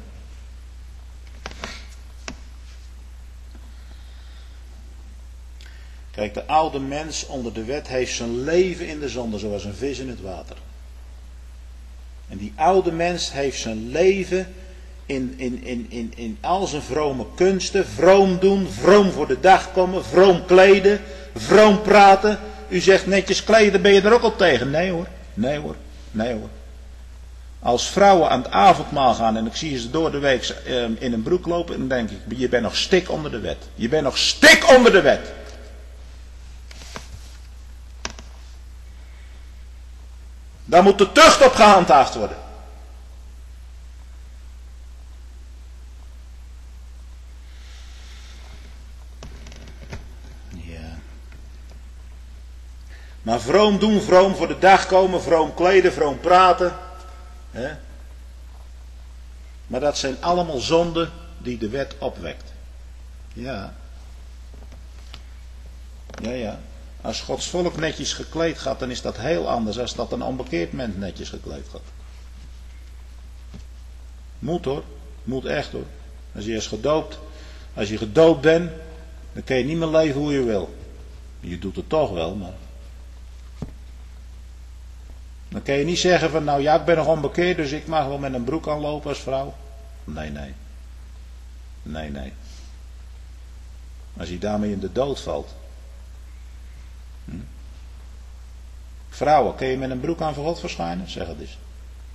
Kijk, de oude mens onder de wet heeft zijn leven in de zonde, zoals een vis in het water. En die oude mens heeft zijn leven in al zijn vrome kunsten, vroom doen, vroom voor de dag komen, vroom kleden, vroom praten. U zegt netjes kleden, ben je er ook op tegen? Nee hoor, nee hoor, nee hoor. Als vrouwen aan het avondmaal gaan en ik zie ze door de week in een broek lopen, dan denk ik, je bent nog stik onder de wet. Je bent nog stik onder de wet. Daar moet de tucht op gehandhaafd worden. Ja. Maar vroom doen, vroom voor de dag komen, vroom kleden, vroom praten. Hè? Maar dat zijn allemaal zonden die de wet opwekt. Ja. Ja. Als Gods volk netjes gekleed gaat, dan is dat heel anders als dat een onbekeerd mens netjes gekleed gaat. Moet hoor. Moet echt hoor. Als je gedoopt bent, dan kun je niet meer leven hoe je wil. Je doet het toch wel, maar... Dan kun je niet zeggen van, nou ja, ik ben nog onbekeerd, dus ik mag wel met een broek aanlopen als vrouw. Nee. Als je daarmee in de dood valt. Vrouwen, kun je met een broek aan voor God verschijnen? Zeg het eens.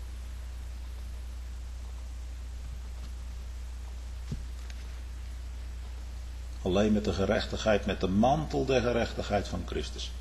Alleen met de gerechtigheid, met de mantel der gerechtigheid van Christus.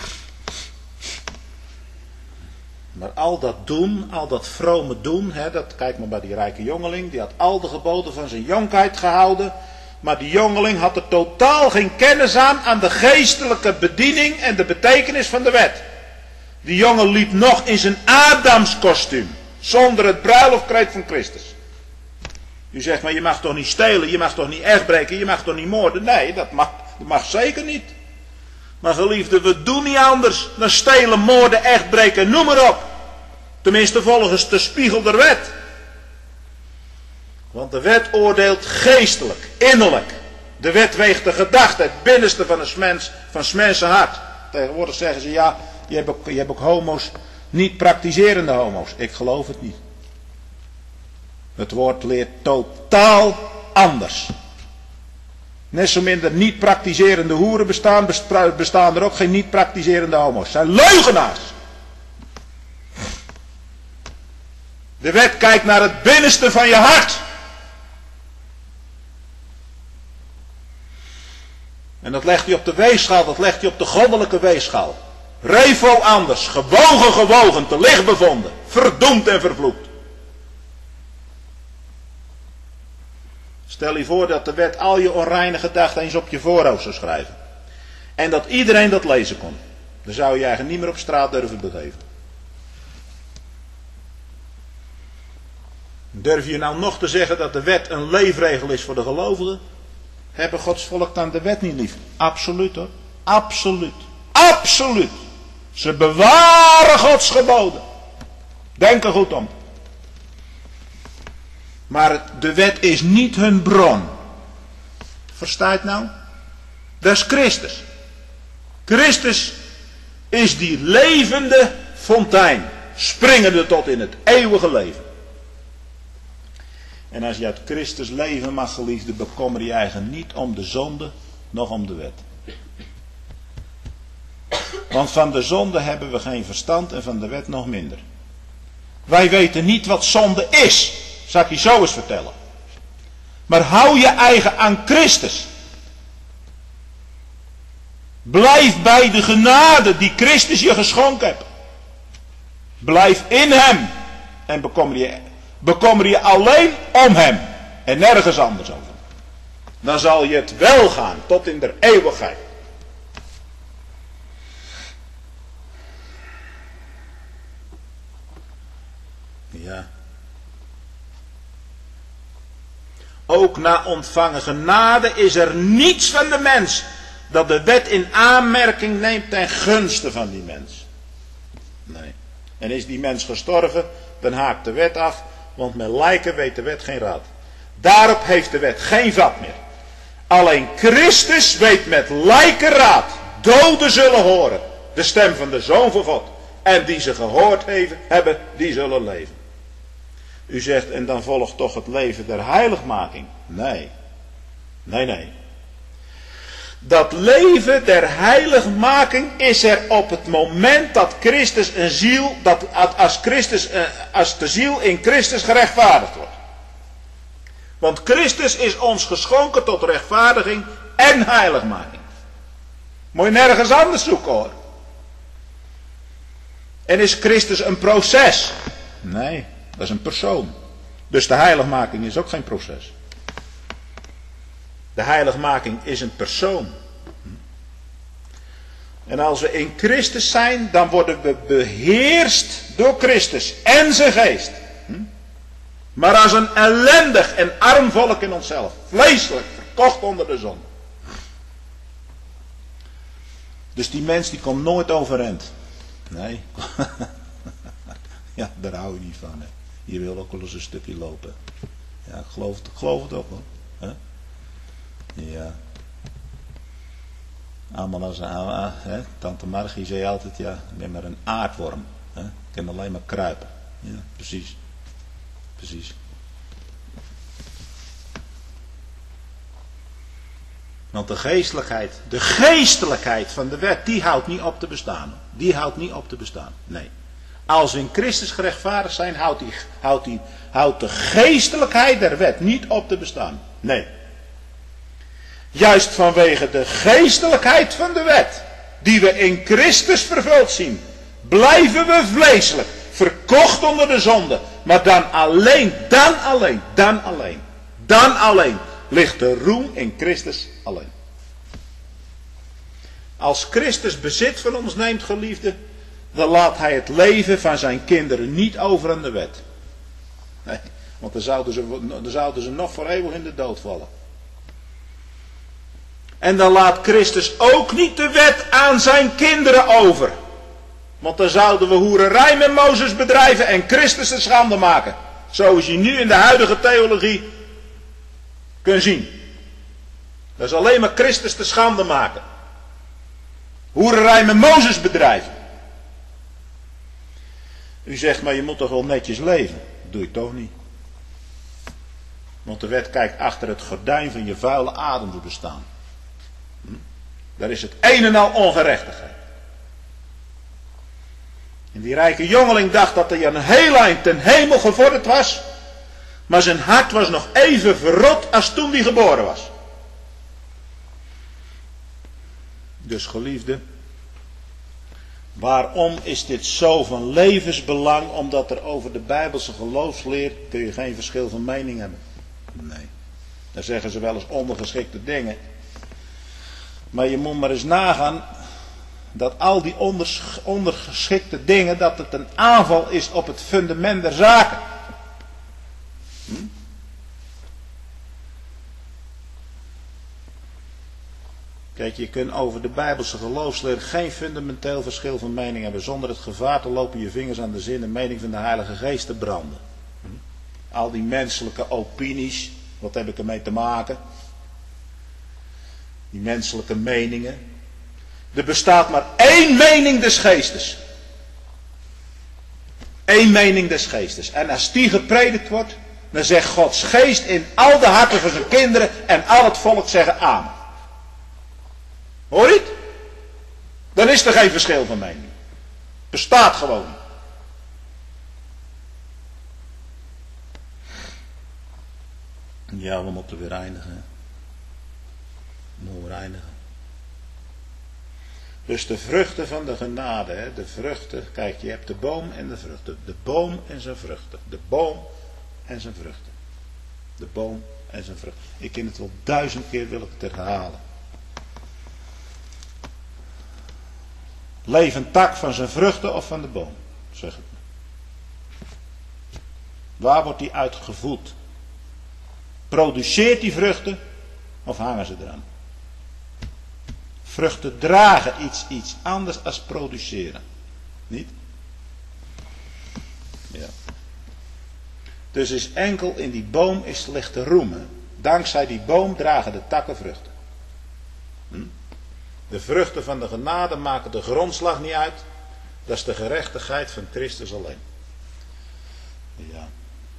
Maar al dat doen, al dat vrome doen, kijk maar bij die rijke jongeling, die had al de geboden van zijn jonkheid gehouden, maar die jongeling had er totaal geen kennis aan de geestelijke bediening en de betekenis van de wet. Die jongen liep nog in zijn Adamskostuum, zonder het bruiloftkleed van Christus. U zegt, maar je mag toch niet stelen, je mag toch niet echtbreken, je mag toch niet moorden? Nee, dat mag zeker niet. Maar geliefde, we doen niet anders dan stelen, moorden, echtbreken, noem maar op. Tenminste volgens de spiegel der wet. Want de wet oordeelt geestelijk, innerlijk. De wet weegt de gedachte, het binnenste van 's mensen hart. Tegenwoordig zeggen ze, ja, je hebt ook homo's, niet praktiserende homo's. Ik geloof het niet. Het woord leert totaal anders. Net zo minder niet praktiserende hoeren bestaan er ook geen niet praktiserende homo's. Het zijn leugenaars. De wet kijkt naar het binnenste van je hart. En dat legt hij op de weegschaal, dat legt hij op de goddelijke weegschaal. Revo anders, gewogen, te licht bevonden, verdoemd en vervloekt. Stel je voor dat de wet al je onreine gedachten eens op je voorhoofd zou schrijven. En dat iedereen dat lezen kon. Dan zou je je eigenlijk niet meer op straat durven begeven. Durf je nou nog te zeggen dat de wet een leefregel is voor de gelovigen? Hebben Gods volk dan de wet niet lief? Absoluut hoor. Absoluut. Ze bewaren Gods geboden. Denk er goed om. Maar de wet is niet hun bron. Versta je het nou? Dat is Christus. Christus is die levende fontein. Springende tot in het eeuwige leven. En als je uit Christus leven mag, geliefde, bekommer je eigen niet om de zonde, noch om de wet. Want van de zonde hebben we geen verstand en van de wet nog minder. Wij weten niet wat zonde is. Zal ik je zo eens vertellen. Maar hou je eigen aan Christus. Blijf bij de genade die Christus je geschonken heeft. Blijf in hem. En bekommer je alleen om hem. En nergens anders over. Dan zal je het wel gaan tot in de eeuwigheid. Ja. Ook na ontvangen genade is er niets van de mens dat de wet in aanmerking neemt ten gunste van die mens. Nee. En is die mens gestorven, dan haakt de wet af, want met lijken weet de wet geen raad. Daarop heeft de wet geen vat meer. Alleen Christus weet met lijken raad. Doden zullen horen de stem van de Zoon van God. En die ze gehoord hebben, die zullen leven. U zegt, en dan volgt toch het leven der heiligmaking? Nee. Dat leven der heiligmaking is er op het moment dat Christus een ziel, als de ziel in Christus gerechtvaardigd wordt. Want Christus is ons geschonken tot rechtvaardiging en heiligmaking. Moet je nergens anders zoeken hoor. En is Christus een proces? Nee. Dat is een persoon. Dus de heiligmaking is ook geen proces. De heiligmaking is een persoon. En als we in Christus zijn, dan worden we beheerst door Christus en zijn geest. Maar als een ellendig en arm volk in onszelf. Vleeselijk, verkocht onder de zon. Dus die mens die komt nooit overeind. Nee. Ja, daar hou je niet van. Hè. Je wil ook wel eens een stukje lopen. Ja, ik geloof het ook wel. Hè? Ja. Allemaal als tante Margie zei altijd, ja, ik ben maar een aardworm. Hè? Ik kan alleen maar kruipen. Ja, precies. Precies. Want de geestelijkheid van de wet, die houdt niet op te bestaan. Die houdt niet op te bestaan. Nee. Als we in Christus gerechtvaardigd zijn, houdt de geestelijkheid der wet niet op te bestaan. Nee. Juist vanwege de geestelijkheid van de wet, die we in Christus vervuld zien, blijven we vleeselijk, verkocht onder de zonde. Maar dan alleen ligt de roem in Christus alleen. Als Christus bezit van ons neemt, geliefde, dan laat hij het leven van zijn kinderen niet over aan de wet. Nee, want dan zouden ze nog voor eeuwig in de dood vallen. En dan laat Christus ook niet de wet aan zijn kinderen over. Want dan zouden we hoererij met Mozes bedrijven en Christus de schande maken. Zoals je nu in de huidige theologie kunt zien. Dat is alleen maar Christus de schande maken. Hoererij met Mozes bedrijven. U zegt, maar je moet toch wel netjes leven? Dat doe ik toch niet. Want de wet kijkt achter het gordijn van je vuile adem te bestaan. Daar is het een en al ongerechtigheid. En die rijke jongeling dacht dat hij een heel eind ten hemel gevorderd was. Maar zijn hart was nog even verrot als toen hij geboren was. Dus geliefde, waarom is dit zo van levensbelang? Omdat er over de Bijbelse geloofsleer kun je geen verschil van mening hebben. Nee. Daar zeggen ze wel eens ondergeschikte dingen. Maar je moet maar eens nagaan dat al die ondergeschikte dingen, dat het een aanval is op het fundament der zaken. Kijk, je kunt over de Bijbelse geloofsleer geen fundamenteel verschil van mening hebben, zonder het gevaar te lopen je vingers aan de zin en mening van de Heilige Geest te branden. Al die menselijke opinies, wat heb ik ermee te maken? Die menselijke meningen. Er bestaat maar één mening des geestes. Eén mening des geestes. En als die gepredikt wordt, dan zegt Gods geest in al de harten van zijn kinderen en al het volk zeggen amen. Hoor je het? Dan is er geen verschil van mening. Bestaat gewoon. Ja, we moeten weer eindigen. We moeten weer eindigen. Dus de vruchten van de genade, hè, de vruchten, kijk, je hebt de boom en de vruchten. De boom en zijn vruchten. De boom en zijn vruchten. De boom en zijn vruchten. Ik ken het wel 1000 keer, wil ik het herhalen. Leef een tak van zijn vruchten of van de boom? Zeg het me. Waar wordt die uitgevoed? Produceert die vruchten of hangen ze eraan? Vruchten dragen iets anders als produceren. Niet? Ja. Dus is enkel in die boom ligt de roem. Hè? Dankzij die boom dragen de takken vruchten. De vruchten van de genade maken de grondslag niet uit. Dat is de gerechtigheid van Christus alleen. Ja.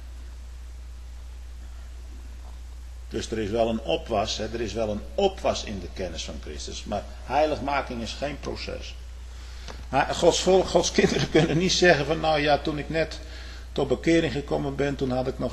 Dus er is wel een opwas, hè? Er is wel een opwas in de kennis van Christus. Maar heiligmaking is geen proces. Gods kinderen kunnen niet zeggen van nou ja, toen ik net tot bekering gekomen ben, toen had ik nog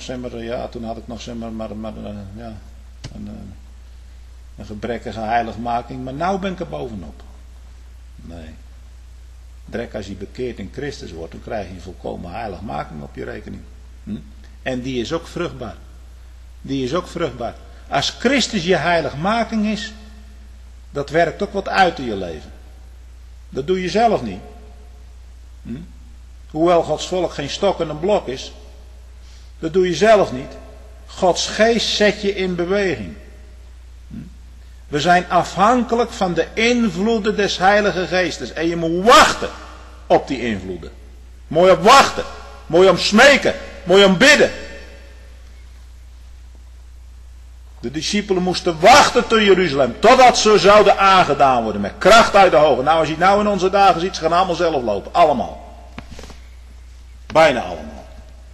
een gebrekkige heiligmaking, maar nou ben ik er bovenop. Nee. Direct als je bekeerd in Christus wordt, dan krijg je een volkomen heiligmaking op je rekening. En die is ook vruchtbaar. Die is ook vruchtbaar. Als Christus je heiligmaking is, dat werkt ook wat uit in je leven. Dat doe je zelf niet. Hoewel Gods volk geen stok en een blok is. Dat doe je zelf niet. Gods geest zet je in beweging. We zijn afhankelijk van de invloeden des Heilige Geestes. En je moet wachten op die invloeden. Mooi op wachten. Mooi om smeken. Mooi om bidden. De discipelen moesten wachten tot Jeruzalem. Totdat ze zouden aangedaan worden met kracht uit de hoge. Nou, als je het nou in onze dagen ziet, ze gaan allemaal zelf lopen. Allemaal. Bijna allemaal.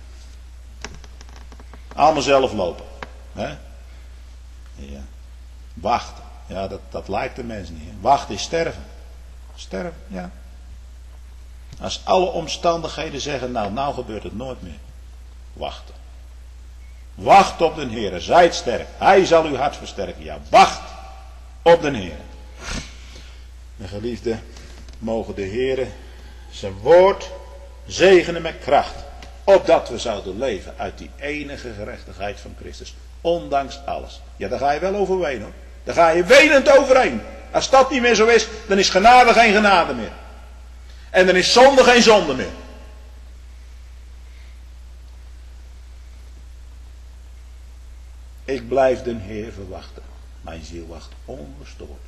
Allemaal zelf lopen. Hè? Ja. Wachten. Ja, dat lijkt de mens niet. Wachten is sterven. Sterven, ja. Als alle omstandigheden zeggen, nou gebeurt het nooit meer. Wachten. Wacht op de Heer. Zijt sterk. Hij zal uw hart versterken. Ja, wacht op de Heer. En geliefde, mogen de Heer zijn woord zegenen met kracht. Opdat we zouden leven uit die enige gerechtigheid van Christus. Ondanks alles. Ja, daar ga je wel overheen hoor. Daar ga je wenend overheen. Als dat niet meer zo is, dan is genade geen genade meer. En dan is zonde geen zonde meer. Ik blijf den Heer verwachten. Mijn ziel wacht ongestoord.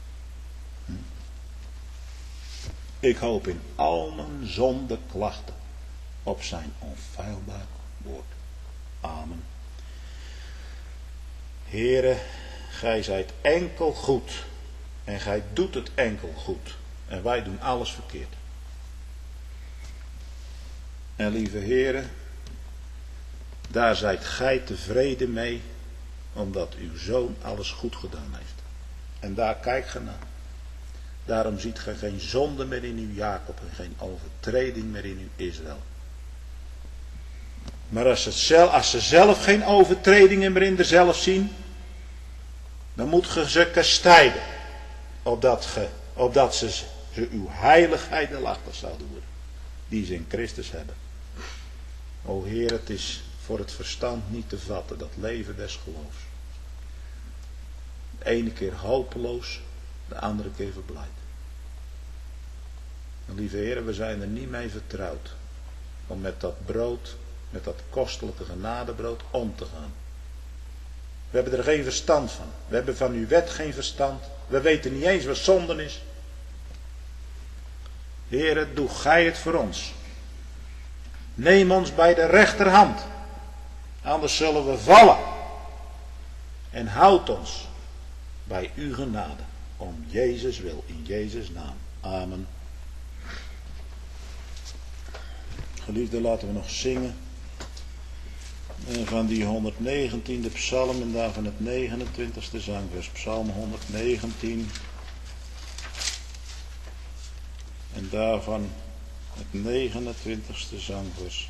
Ik hoop in al mijn zondeklachten op zijn onfeilbaar woord. Amen. Heere, gij zijt enkel goed. En gij doet het enkel goed. En wij doen alles verkeerd. En lieve Heere, daar zijt gij tevreden mee, omdat uw Zoon alles goed gedaan heeft. En daar kijkt ge naar. Daarom ziet ge geen zonde meer in uw Jacob en geen overtreding meer in uw Israël. Maar als ze zelf geen overtredingen meer in zichzelf zien, dan moet ge ze kastijden, opdat ze uw heiligheid de lastig zouden worden, die ze in Christus hebben. O Heer, het is voor het verstand niet te vatten, dat leven des geloofs. De ene keer hopeloos, de andere keer verblijd. En lieve Heer, we zijn er niet mee vertrouwd om met dat brood, met dat kostelijke genadebrood om te gaan. We hebben er geen verstand van. We hebben van uw wet geen verstand. We weten niet eens wat zonden is. Heere, doe gij het voor ons. Neem ons bij de rechterhand. Anders zullen we vallen. En houd ons bij uw genade. Om Jezus wil, in Jezus naam. Amen. Geliefden, laten we nog zingen. Van die 119e psalm en daarvan het 29e zangvers. Psalm 119. En daarvan het 29e zangvers.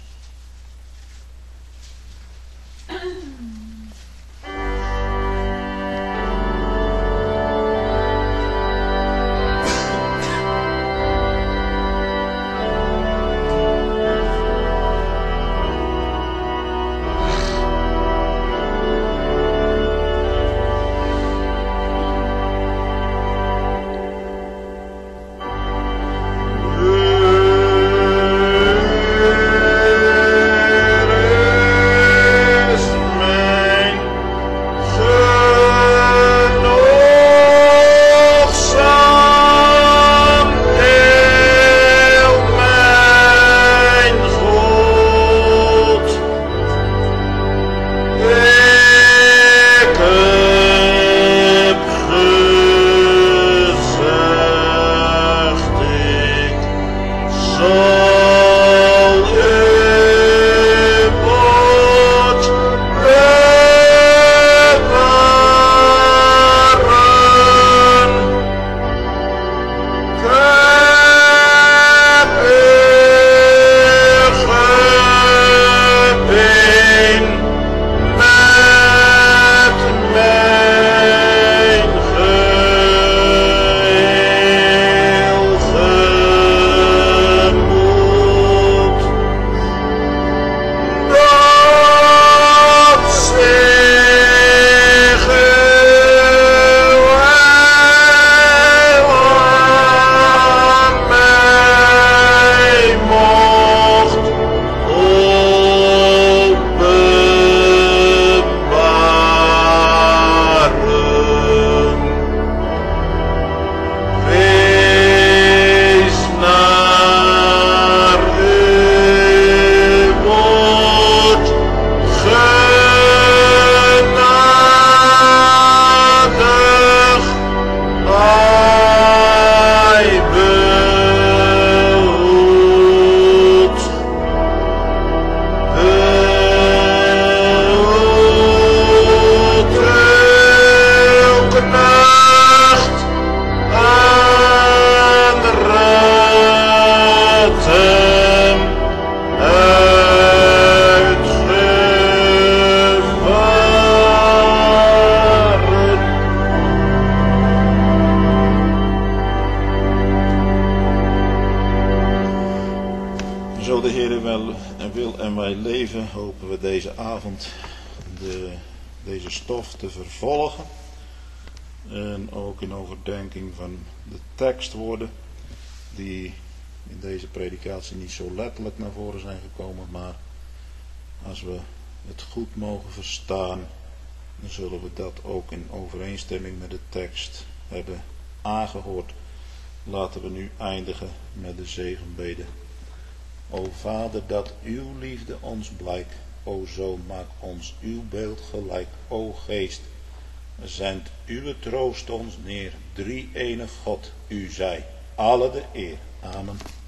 wil en wij leven, hopen we deze avond deze stof te vervolgen. En ook in overdenking van de tekstwoorden die in deze predikatie niet zo letterlijk naar voren zijn gekomen, maar als we het goed mogen verstaan, dan zullen we dat ook in overeenstemming met de tekst hebben aangehoord. Laten we nu eindigen met de zegenbede. O Vader, dat uw liefde ons blijkt. O Zoon, maak ons uw beeld gelijk. O Geest, zend uw troost ons neer. Drie-enig God, u zij alle de eer. Amen.